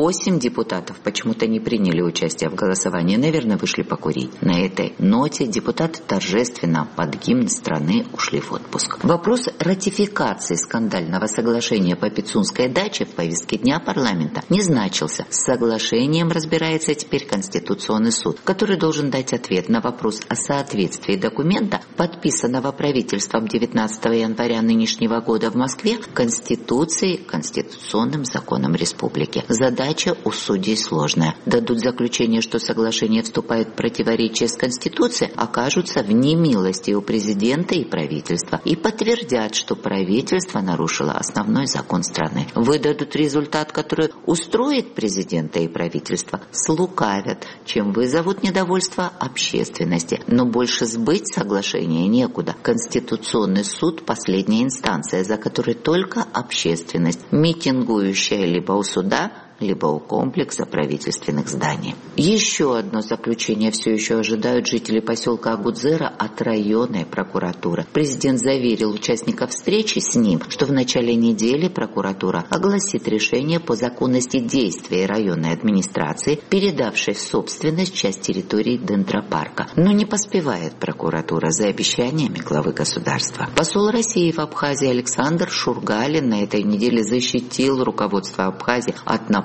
8 депутатов почему-то не приняли участие в голосовании. Наверное, вышли покурить. На этой ноте депутаты торжественно под гимн страны ушли в отпуск. Вопрос ратификации скандального соглашения по Пицунской даче в повестке дня парламента не значился. С соглашением разбирается теперь Конституционный суд, который должен дать ответ на вопрос о соответствии документа, подписанного правительством 19 января нынешнего года в Москве, Конституции, конституционным законам республики. Задача у судей сложная. Дадут заключение, что соглашение вступает в противоречие с Конституцией, окажутся в немилости у президента и правительства и подтвердят, что правительство нарушило основной закон страны. Выдадут результат, который устроит президента и правительство, слукавят, чем вызовут недовольство общественности. Но больше сбыть соглашение некуда. Конституционный суд – последняя инстанция, за которой только общественность, митингующая либо у суда, либо у комплекса правительственных зданий. Еще одно заключение все еще ожидают жители поселка Агудзера от районной прокуратуры. Президент заверил участников встречи с ним, что в начале недели прокуратура огласит решение по законности действия районной администрации, передавшей в собственность часть территории дендропарка. Но не поспевает прокуратура за обещаниями главы государства. Посол России в Абхазии Александр Шургалин на этой неделе защитил руководство Абхазии от нападок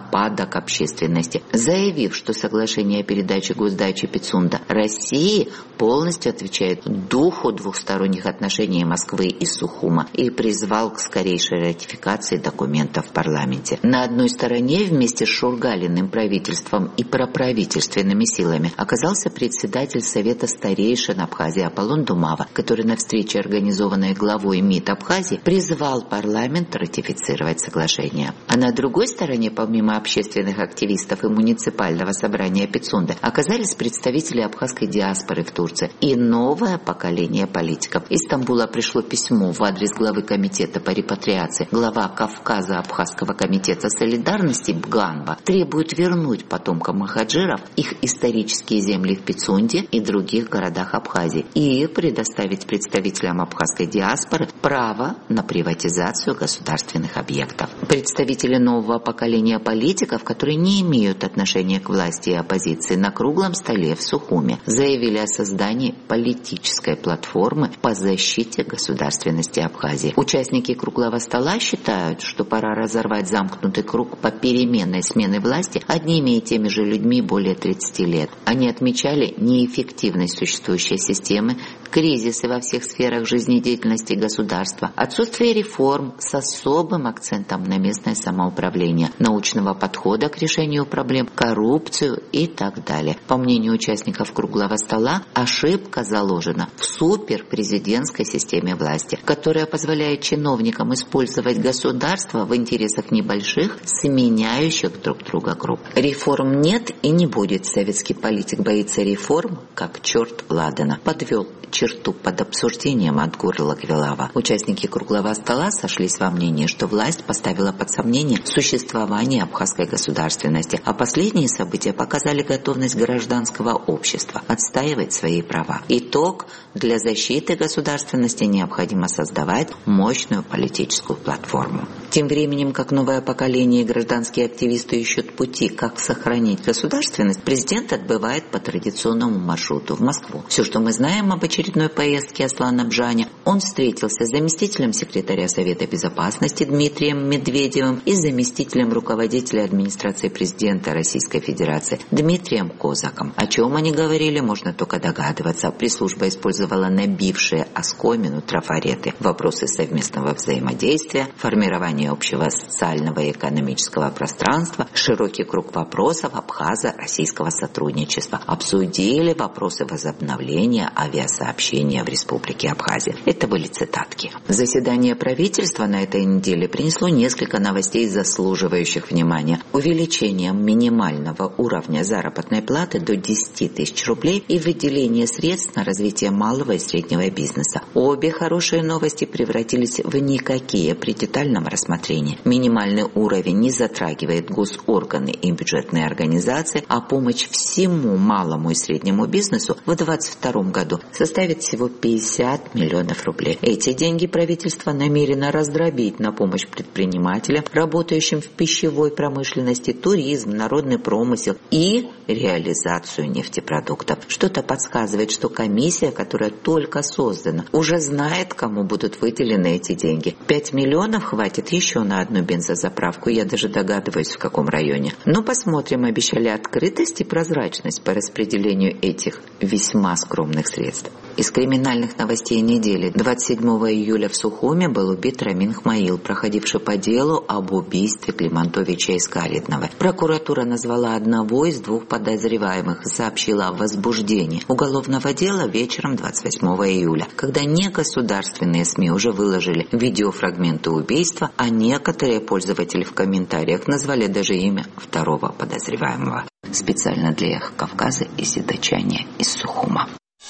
нападок общественности, заявив, что соглашение о передаче госдачи Пицунда России полностью отвечает духу двухсторонних отношений Москвы и Сухума и призвал к скорейшей ратификации документов в парламенте. На одной стороне вместе с Шургалиным правительством и проправительственными силами оказался председатель Совета старейшин Абхазии Аполлон Думава, который на встрече, организованной главой МИД Абхазии, призвал парламент ратифицировать соглашение. А на другой стороне, помимо общественных активистов и муниципального собрания Пицунда, оказались представители абхазской диаспоры в Турции и новое поколение политиков. Из Стамбула пришло письмо в адрес главы комитета по репатриации. Глава Кавказо-Абхазского комитета солидарности Бганба требует вернуть потомкам махаджиров их исторические земли в Пицунде и других городах Абхазии и предоставить представителям абхазской диаспоры право на приватизацию государственных объектов. Представители нового поколения политиков, которые не имеют отношения к власти и оппозиции, на круглом столе в Сухуме заявили о создании политической платформы по защите государственности Абхазии. Участники круглого стола считают, что пора разорвать замкнутый круг попеременной смены власти одними и теми же людьми более 30 лет. Они отмечали неэффективность существующей системы, кризисы во всех сферах жизнедеятельности государства, отсутствие реформ с особым акцентом на местное самоуправление, научного подхода к решению проблем, коррупцию и так далее. По мнению участников круглого стола, ошибка заложена в суперпрезидентской системе власти, которая позволяет чиновникам использовать государство в интересах небольших, сменяющих друг друга групп. Реформ нет и не будет. Советский политик боится реформ, как черт ладана. Подвел черту под обсуждением от горла Гвилава. Участники круглого стола сошлись во мнении, что власть поставила под сомнение существование абхазской государственности, а последние события показали готовность гражданского общества отстаивать свои права. Итог: для защиты государственности необходимо создавать мощную политическую платформу. Тем временем, как новое поколение и гражданские активисты ищут пути, как сохранить государственность, президент отбывает по традиционному маршруту в Москву. Все, что мы знаем об очередной поездке Аслана Бжаня: он встретился с заместителем секретаря Совета Безопасности Дмитрием Медведевым и заместителем руководителя администрации президента Российской Федерации Дмитрием Козаком. О чем они говорили, можно только догадываться. Пресс-служба использовала набившие оскомину трафареты: вопросы совместного взаимодействия, формирование общего социального и экономического пространства, широкий круг вопросов абхазо-российского сотрудничества. Обсудили вопросы возобновления авиасообщения в Республике Абхазия. Это были цитатки. Заседание правительства на этой неделе принесло несколько новостей, заслуживающих внимания. Увеличением минимального уровня заработной платы до 10 тысяч рублей и выделение средств на развитие малого и среднего бизнеса. Обе хорошие новости превратились в никакие при детальном рассмотрении. Минимальный уровень не затрагивает госорганы и бюджетные организации, а помощь всему малому и среднему бизнесу в 2022 году составит всего 50 миллионов рублей. Эти деньги правительство намерено раздробить на помощь предпринимателям, работающим в пищевой промышленности, туризм, народный промысел и реализацию нефтепродуктов. Что-то подсказывает, что комиссия, которая только создана, уже знает, кому будут выделены эти деньги. 5 миллионов хватит еще на одну бензозаправку, я даже догадываюсь, в каком районе. Но посмотрим, обещали открытость и прозрачность по распределению этих весьма скромных средств. Из криминальных новостей недели: 27 июля в Сухуме был убит Рамин Хмаил, проходивший по делу об убийстве Климантовича Искалидного. Прокуратура назвала одного из двух подозреваемых и сообщила о возбуждении уголовного дела вечером 28 июля, когда негосударственные СМИ уже выложили видеофрагменты убийства, а некоторые пользователи в комментариях назвали даже имя второго подозреваемого. Специально для Эхо Кавказа из Дачания из Сухума.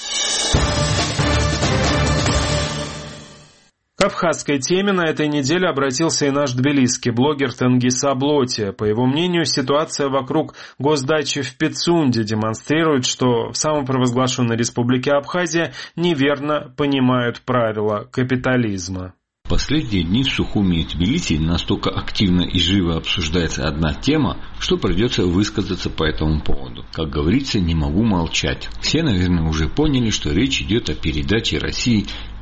К абхазской теме на этой неделе обратился и наш тбилисский блогер Тенгиз Аблоти. По его мнению, ситуация вокруг госдачи в Пицунде демонстрирует, что в самопровозглашенной республике Абхазия неверно понимают правила капитализма. В последние дни в Сухуме и Тбилиси настолько активно и живо обсуждается одна тема, что придется высказаться по этому поводу. Как говорится, не могу молчать. Все, наверное, уже поняли, что речь идет о передаче России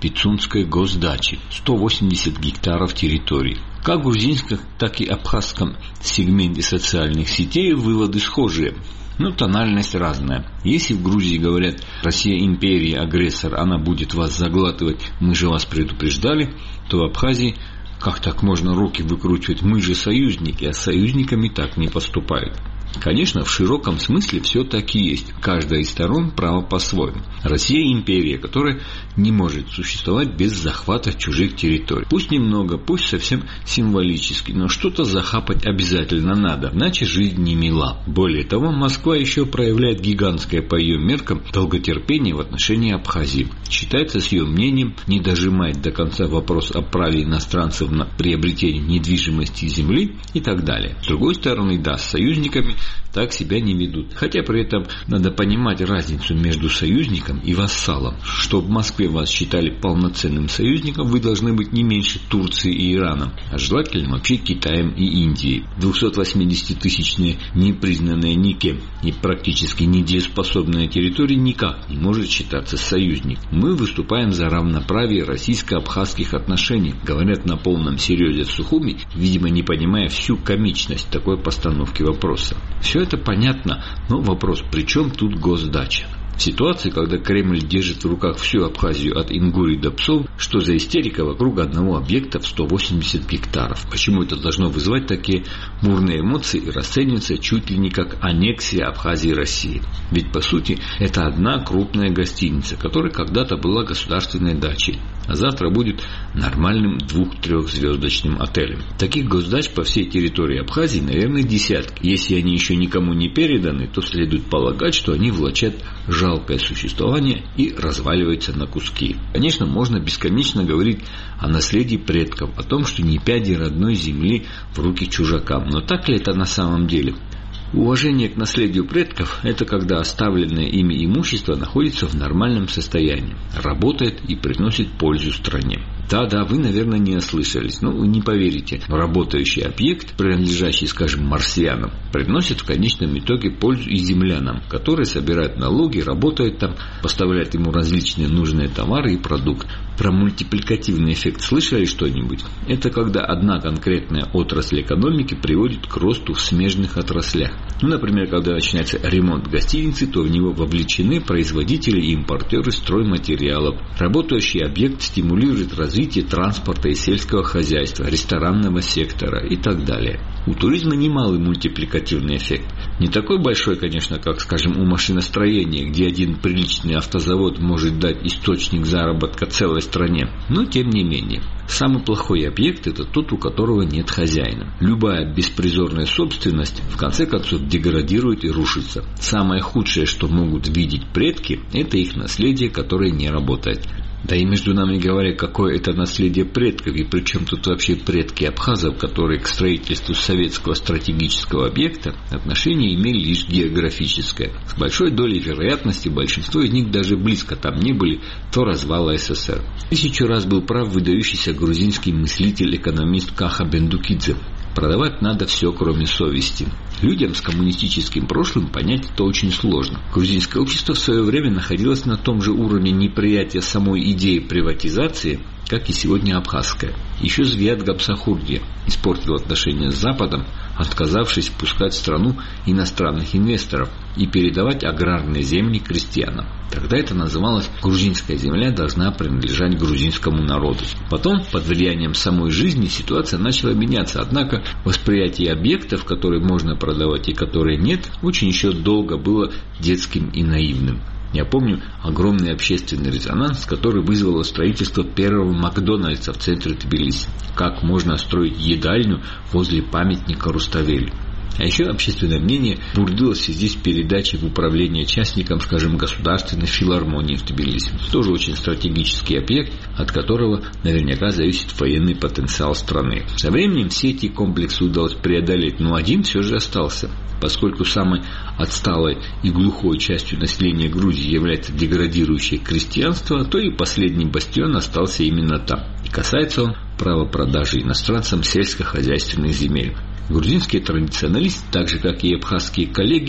Пицунской госдачи, 180 гектаров территории. Как в грузинском, так и абхазском сегменте социальных сетей выводы схожие. Но тональность разная. Если в Грузии говорят: Россия империя, агрессор, она будет вас заглатывать, мы же вас предупреждали, то в Абхазии: как так можно руки выкручивать, мы же союзники, а с союзниками так не поступают. Конечно, в широком смысле все так и есть. Каждая из сторон права по-своему. Россия империя, которая не может существовать без захвата чужих территорий. Пусть немного, пусть совсем символически, но что-то захапать обязательно надо, иначе жизнь не мила. Более того, Москва еще проявляет гигантское по ее меркам долготерпение в отношении Абхазии. Считается, с ее мнением, не дожимает до конца вопрос о праве иностранцев на приобретение недвижимости и земли и так далее. С другой стороны, да, с союзниками так себя не ведут. Хотя при этом надо понимать разницу между союзником и вассалом. Чтобы в Москве вас считали полноценным союзником, вы должны быть не меньше Турции и Ираном, а желательно вообще Китаем и Индией. 280-тысячная непризнанная никем и практически недееспособная территория никак не может считаться союзником. Мы выступаем за равноправие российско-абхазских отношений, говорят на полном серьезе в Сухуми, видимо не понимая всю комичность такой постановки вопроса. Все это понятно, но вопрос: при чем тут госдача? В ситуации, когда Кремль держит в руках всю Абхазию от Ингурии до Псов, что за истерика вокруг одного объекта в 180 гектаров? Почему это должно вызывать такие бурные эмоции и расцениваться чуть ли не как аннексия Абхазии России? Ведь по сути это одна крупная гостиница, которая когда-то была государственной дачей, а завтра будет нормальным 2-3-звездочным отелем. Таких госдач по всей территории Абхазии, наверное, десятки. Если они еще никому не переданы, то следует полагать, что они влачат жалкое существование и разваливаются на куски. Конечно, можно бесконечно говорить о наследии предков, о том, что не пяди родной земли в руки чужакам. Но так ли это на самом деле? Уважение к наследию предков – это когда оставленное ими имущество находится в нормальном состоянии, работает и приносит пользу стране. Да, вы, наверное, не ослышались, но вы не поверите, но работающий объект, принадлежащий, скажем, марсианам, приносит в конечном итоге пользу и землянам, которые собирают налоги, работают там, поставляют ему различные нужные товары и продукты. Про мультипликативный эффект слышали что-нибудь? Это когда одна конкретная отрасль экономики приводит к росту в смежных отраслях. Например, когда начинается ремонт гостиницы, то в него вовлечены производители и импортеры стройматериалов. Работающий объект стимулирует развитие транспорта и сельского хозяйства, ресторанного сектора и так далее. У туризма немалый мультипликативный эффект. Не такой большой, конечно, как, скажем, у машиностроения, где один приличный автозавод может дать источник заработка целой стране, но тем не менее. Самый плохой объект – это тот, у которого нет хозяина. Любая беспризорная собственность в конце концов деградирует и рушится. Самое худшее, что могут видеть предки – это их наследие, которое не работает. Да и между нами говоря, какое это наследие предков, и при чем тут вообще предки абхазов, которые к строительству советского стратегического объекта отношение имели лишь географическое. С большой долей вероятности большинство из них даже близко там не были до развала СССР. 1000 раз был прав выдающийся грузинский мыслитель-экономист Каха Бендукидзе. Продавать надо все, кроме совести. Людям с коммунистическим прошлым понять это очень сложно. Грузинское общество в свое время находилось на том же уровне неприятия самой идеи приватизации, как и сегодня абхазское. Еще Звиат Гапсахурдия испортил отношения с Западом, отказавшись впускать в страну иностранных инвесторов и передавать аграрные земли крестьянам. Тогда это называлось «грузинская земля должна принадлежать грузинскому народу». Потом, под влиянием самой жизни, ситуация начала меняться. Однако восприятие объектов, которые можно продавать и которые нет, очень еще долго было детским и наивным. Я помню огромный общественный резонанс, который вызвало строительство первого Макдональдса в центре Тбилиси. Как можно строить едальню возле памятника Руставели? А еще общественное мнение бурлило в связи с передачей в управление частникам, скажем, государственной филармонии в Тбилиси. Тоже очень стратегический объект, от которого наверняка зависит военный потенциал страны. Со временем все эти комплексы удалось преодолеть, но один все же остался. Поскольку самой отсталой и глухой частью населения Грузии является деградирующее крестьянство, то и последний бастион остался именно там. И касается он права продажи иностранцам сельскохозяйственных земель. Грузинские традиционалисты, так же как и абхазские коллеги,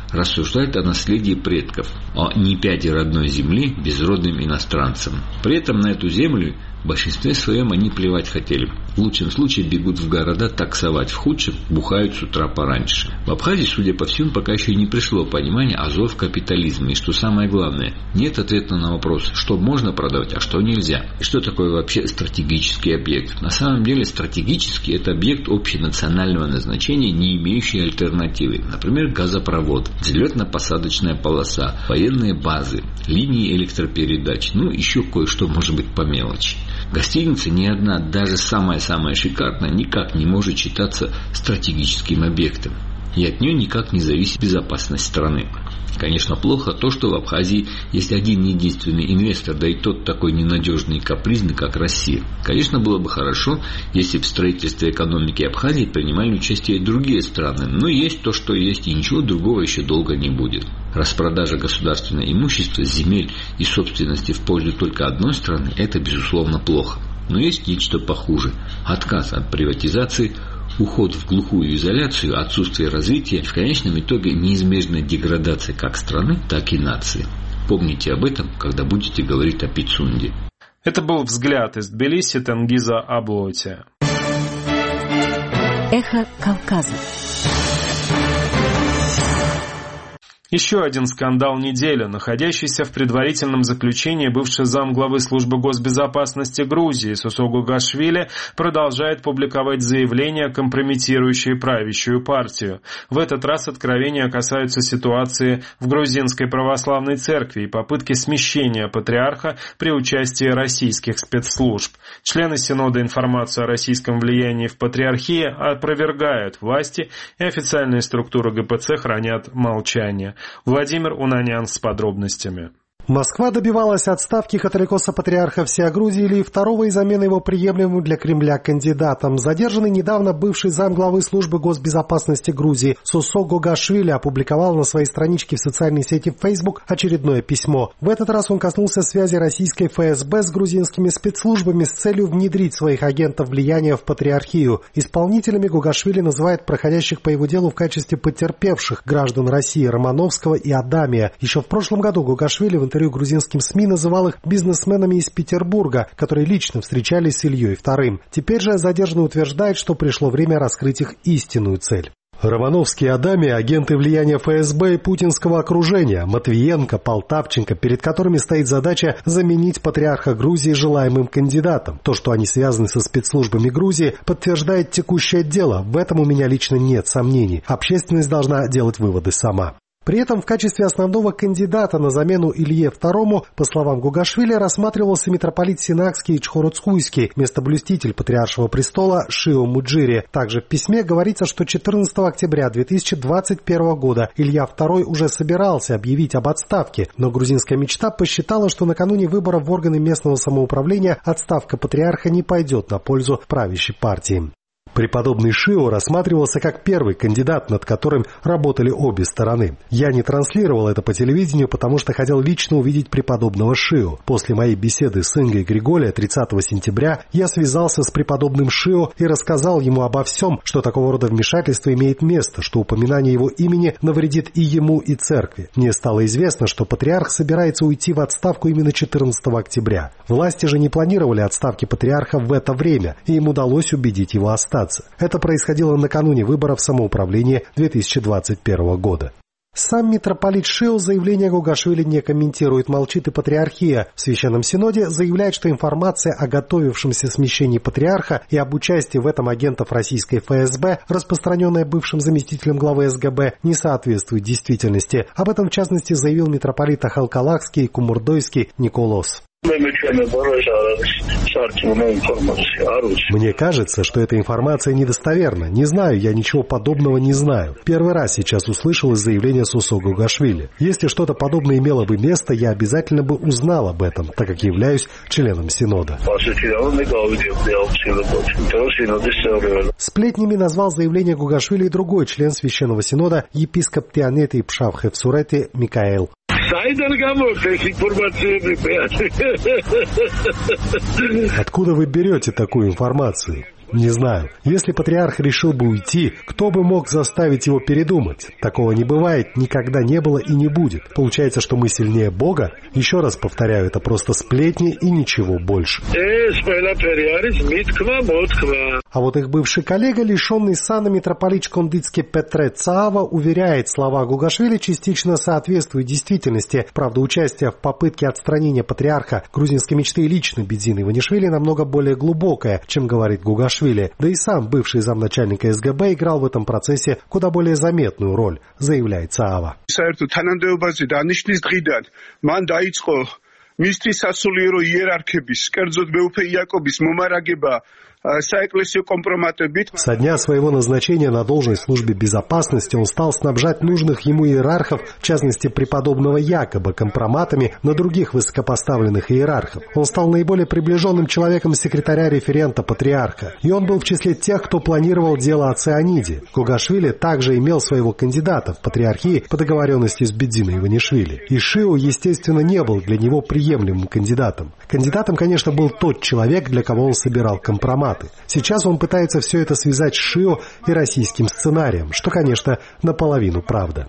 рассуждает о наследии предков, о непяде родной земли безродным иностранцам. При этом на эту землю в большинстве своем они плевать хотели. В лучшем случае бегут в города таксовать, в худшем бухают с утра пораньше. В Абхазии, судя по всему, пока еще не пришло понимание азов капитализма. И что самое главное, нет ответа на вопрос, что можно продавать, а что нельзя. И что такое вообще стратегический объект? На самом деле стратегический – это объект общенационального назначения, не имеющий альтернативы. Например, газопровод, взлетно-посадочная полоса, военные базы, линии электропередач, еще кое-что может быть по мелочи. Гостиница ни одна, даже самая-самая шикарная, никак не может считаться стратегическим объектом. И от нее никак не зависит безопасность страны. Конечно, плохо то, что в Абхазии есть один единственный инвестор, да и тот такой ненадежный и капризный, как Россия. Конечно, было бы хорошо, если в строительстве экономики Абхазии принимали участие и другие страны. Но есть то, что есть, и ничего другого еще долго не будет. Распродажа государственного имущества, земель и собственности в пользу только одной страны – это, безусловно, плохо. Но есть нечто похуже. Отказ от приватизации, уход в глухую изоляцию, отсутствие развития, в конечном итоге неизбежная деградация как страны, так и нации. Помните об этом, когда будете говорить о Пицунде. Это был взгляд из Тбилиси Тенгиза Аблоти. Эхо Кавказа. Еще один скандал недели. Находящийся в предварительном заключении бывший замглавы службы госбезопасности Грузии Сусо Гугашвили продолжает публиковать заявления, компрометирующие правящую партию. В этот раз откровения касаются ситуации в грузинской православной церкви и попытки смещения патриарха при участии российских спецслужб. Члены Синода информацию о российском влиянии в патриархии опровергают власти, и официальные структуры ГПЦ хранят молчание. Владимир Унанян с подробностями. Москва добивалась отставки католикоса-патриарха всея Грузии или второго и замены его приемлемым для Кремля кандидатом. Задержанный недавно бывший замглавы службы госбезопасности Грузии Сусо Гугашвили опубликовал на своей страничке в социальной сети Facebook очередное письмо. В этот раз он коснулся связи российской ФСБ с грузинскими спецслужбами с целью внедрить своих агентов влияния в патриархию. Исполнителями Гугашвили называет проходящих по его делу в качестве потерпевших граждан России Романовского и Адамия. Еще в прошлом году Гугашвили в интервью грузинским СМИ называл их бизнесменами из Петербурга, которые лично встречались с Ильей II. Теперь же задержанный утверждает, что пришло время раскрыть их истинную цель. Романовский и Адамия – агенты влияния ФСБ и путинского окружения, Матвиенко, Полтавченко, перед которыми стоит задача заменить патриарха Грузии желаемым кандидатом. То, что они связаны со спецслужбами Грузии, подтверждает текущее дело. В этом у меня лично нет сомнений. Общественность должна делать выводы сама. При этом в качестве основного кандидата на замену Илье II, по словам Гугашвили, рассматривался митрополит Синакский и Чхородскуйский, местоблюститель патриаршего престола Шио Муджири. Также в письме говорится, что 14 октября 2021 года Илья II уже собирался объявить об отставке, но грузинская мечта посчитала, что накануне выборов в органы местного самоуправления отставка патриарха не пойдет на пользу правящей партии. Преподобный Шио рассматривался как первый кандидат, над которым работали обе стороны. Я не транслировал это по телевидению, потому что хотел лично увидеть преподобного Шио. После моей беседы с Ингой Григолия 30 сентября я связался с преподобным Шио и рассказал ему обо всем, что такого рода вмешательство имеет место, что упоминание его имени навредит и ему, и церкви. Мне стало известно, что патриарх собирается уйти в отставку именно 14 октября. Власти же не планировали отставки патриарха в это время, и им удалось убедить его остаться. Это происходило накануне выборов самоуправления 2021 года. Сам митрополит Шио заявление Гугашвили не комментирует, молчит и патриархия. В Священном Синоде заявляет, что информация о готовившемся смещении патриарха и об участии в этом агентов российской ФСБ, распространенная бывшим заместителем главы СГБ, не соответствует действительности. Об этом, в частности, заявил митрополит Ахалкалакский и Кумурдойский Николос. Мне кажется, что эта информация недостоверна. Не знаю, я ничего подобного не знаю. Первый раз сейчас услышал из заявления Сусо Гугашвили. Если что-то подобное имело бы место, я обязательно бы узнал об этом, так как являюсь членом Синода. Сплетнями назвал заявление Гугашвили и другой член Священного Синода, епископ Тианеты и Пшавхевсурети Микаэл. Откуда вы берете такую информацию? Не знаю. Если патриарх решил бы уйти, кто бы мог заставить его передумать? Такого не бывает, никогда не было и не будет. Получается, что мы сильнее Бога? Еще раз повторяю, это просто сплетни и ничего больше. А вот их бывший коллега, лишенный сана митрополит Шкондыцкий Петре Цаава, уверяет, слова Гугашвили частично соответствуют действительности. Правда, участие в попытке отстранения патриарха грузинской мечты лично Бедзины Иванишвили намного более глубокое, чем говорит Гугашвили. Да и сам бывший замначальника СГБ играл в этом процессе куда более заметную роль, заявляет Цаава. Со дня своего назначения на должность в службе безопасности он стал снабжать нужных ему иерархов, в частности преподобного Якоба, компроматами на других высокопоставленных иерархов. Он стал наиболее приближенным человеком секретаря-референта патриарха. И он был в числе тех, кто планировал дело о цианиде. Гугашвили также имел своего кандидата в патриархии по договоренности с Бедзиной Иванишвили. И Шио, естественно, не был для него приемлемым кандидатом. Кандидатом, конечно, был тот человек, для кого он собирал компромат. Сейчас он пытается все это связать с Шио и российским сценарием, что, конечно, наполовину правда.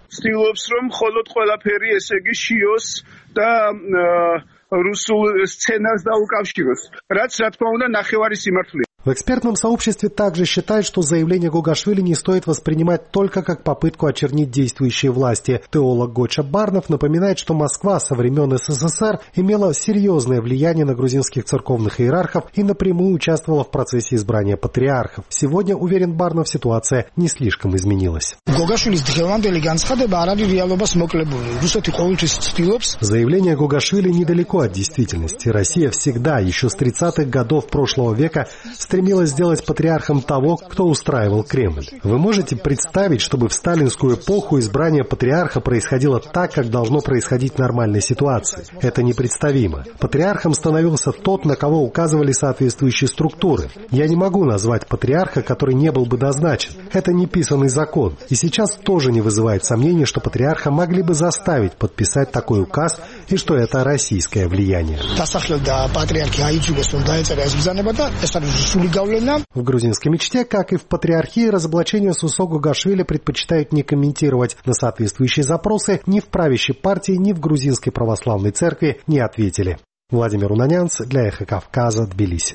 В экспертном сообществе также считают, что заявление Гугашвили не стоит воспринимать только как попытку очернить действующие власти. Теолог Гоча Барнов напоминает, что Москва со времен СССР имела серьезное влияние на грузинских церковных иерархов и напрямую участвовала в процессе избрания патриархов. Сегодня, уверен Барнов, ситуация не слишком изменилась. Заявление Гугашвили недалеко от действительности. Россия всегда, еще с 30-х годов прошлого века, стремилась сделать патриархом того, кто устраивал Кремль. Вы можете представить, чтобы в сталинскую эпоху избрание патриарха происходило так, как должно происходить в нормальной ситуации? Это непредставимо. Патриархом становился тот, на кого указывали соответствующие структуры. Я не могу назвать патриарха, который не был бы назначен. Это неписанный закон. И сейчас тоже не вызывает сомнений, что патриарха могли бы заставить подписать такой указ, и что это российское влияние. В грузинской мечте, как и в патриархии, разоблачение Сусо Гугашвили предпочитают не комментировать. На соответствующие запросы ни в правящей партии, ни в грузинской православной церкви не ответили. Владимир Унанянц для Эхо Кавказа, Тбилиси.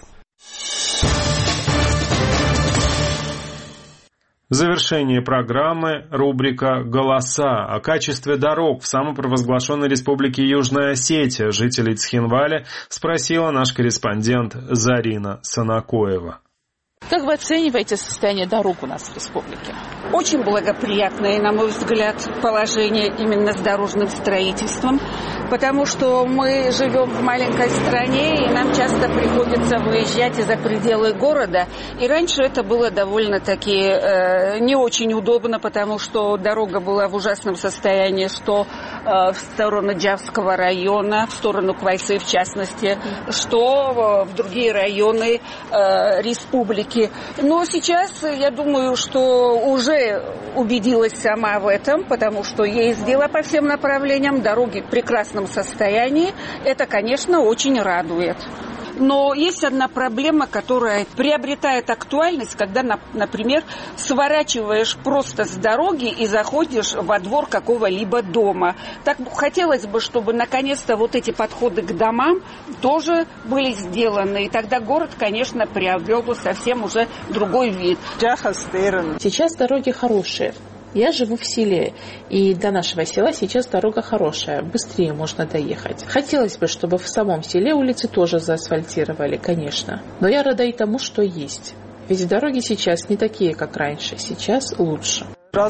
В завершении программы рубрика «Голоса» о качестве дорог в самопровозглашенной республике Южная Осетия жителей Цхинваля спросила наш корреспондент Зарина Санакоева. Как вы оцениваете состояние дорог у нас в республике? Очень благоприятное, на мой взгляд, положение именно с дорожным строительством, потому что мы живем в маленькой стране, и нам часто приходится выезжать за пределы города. И раньше это было довольно-таки не очень удобно, потому что дорога была в ужасном состоянии, что в сторону Джавского района, в сторону Квайсы в частности, что в другие районы республики. Но сейчас я думаю, что уже убедилась сама в этом, потому что ездила по всем направлениям, дороги в прекрасном состоянии. Это, конечно, очень радует. Но есть одна проблема, которая приобретает актуальность, когда, например, сворачиваешь просто с дороги и заходишь во двор какого-либо дома. Так хотелось бы, чтобы наконец-то вот эти подходы к домам тоже были сделаны. И тогда город, конечно, приобрел бы совсем уже другой вид. Сейчас дороги хорошие. Я живу в селе, и до нашего села сейчас дорога хорошая, быстрее можно доехать. Хотелось бы, чтобы в самом селе улицы тоже заасфальтировали, конечно. Но я рада и тому, что есть. Ведь дороги сейчас не такие, как раньше, сейчас лучше. Я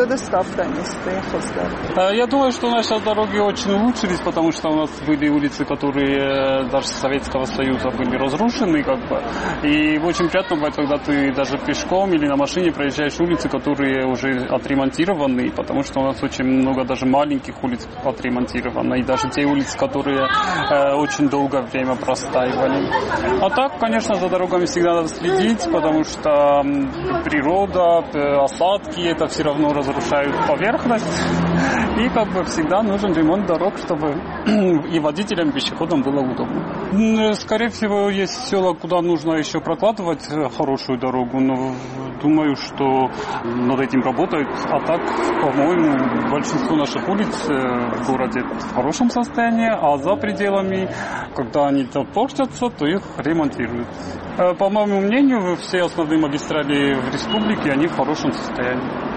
думаю, что у нас сейчас дороги очень улучшились, потому что у нас были улицы, которые даже с Советского Союза были разрушены, И очень приятно бывает, когда ты даже пешком или на машине проезжаешь улицы, которые уже отремонтированы, потому что у нас очень много даже маленьких улиц отремонтировано, и даже те улицы, которые очень долгое время простаивали. А так, конечно, за дорогами всегда надо следить, потому что природа, осадки, это все равно разрушают поверхность. И как бы всегда нужен ремонт дорог, чтобы и водителям, и пешеходам было удобно. Скорее всего, есть села, куда нужно еще прокладывать хорошую дорогу, но думаю, что над этим работают. А так, по-моему, большинство наших улиц в городе в хорошем состоянии, а за пределами, когда они портятся, то их ремонтируют. По моему мнению, все основные магистрали в республике, они в хорошем состоянии.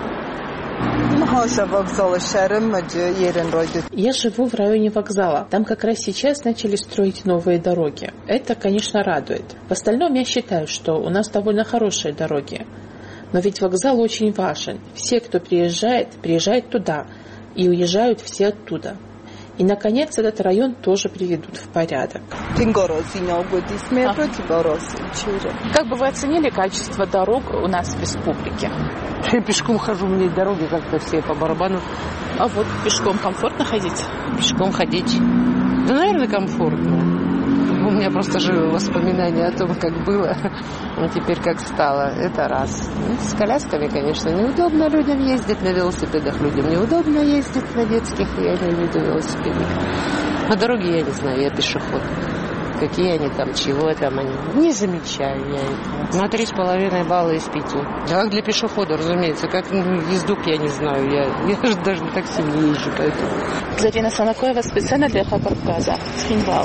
Я живу в районе вокзала. Там как раз сейчас начали строить новые дороги. Это, конечно, радует. В остальном я считаю, что у нас довольно хорошие дороги. Но ведь вокзал очень важен. Все, кто приезжает туда. И уезжают все оттуда. И, наконец, этот район тоже приведут в порядок. Как бы вы оценили качество дорог у нас в республике? Я пешком хожу, мне дороги как-то все по барабану. А вот пешком комфортно ходить? Пешком ходить? Да, наверное, комфортно. У меня просто живы воспоминания о том, как было, а теперь как стало. Это раз. С колясками, конечно, неудобно людям ездить, на велосипедах людям неудобно ездить, на детских, я не люблю велосипедах. На дороге я не знаю, я пешеход. Какие они там, чего там они. Не замечаю я этого. На 3,5 балла из 5. А для пешехода, разумеется, как ездок, я не знаю. Я же даже на такси не езжу, поэтому. Зарина Санакоева, специально для Эхо Кавказа. Цхинвал.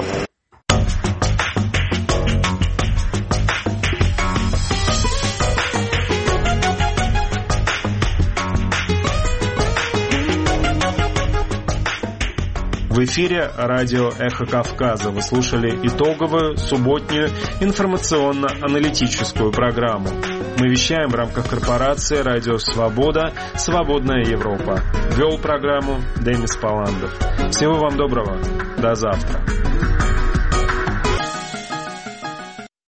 В эфире радио «Эхо Кавказа». Вы слушали итоговую субботнюю информационно-аналитическую программу. Мы вещаем в рамках корпорации «Радио Свобода. Свободная Европа». Вел программу Денис Паландов. Всего вам доброго. До завтра.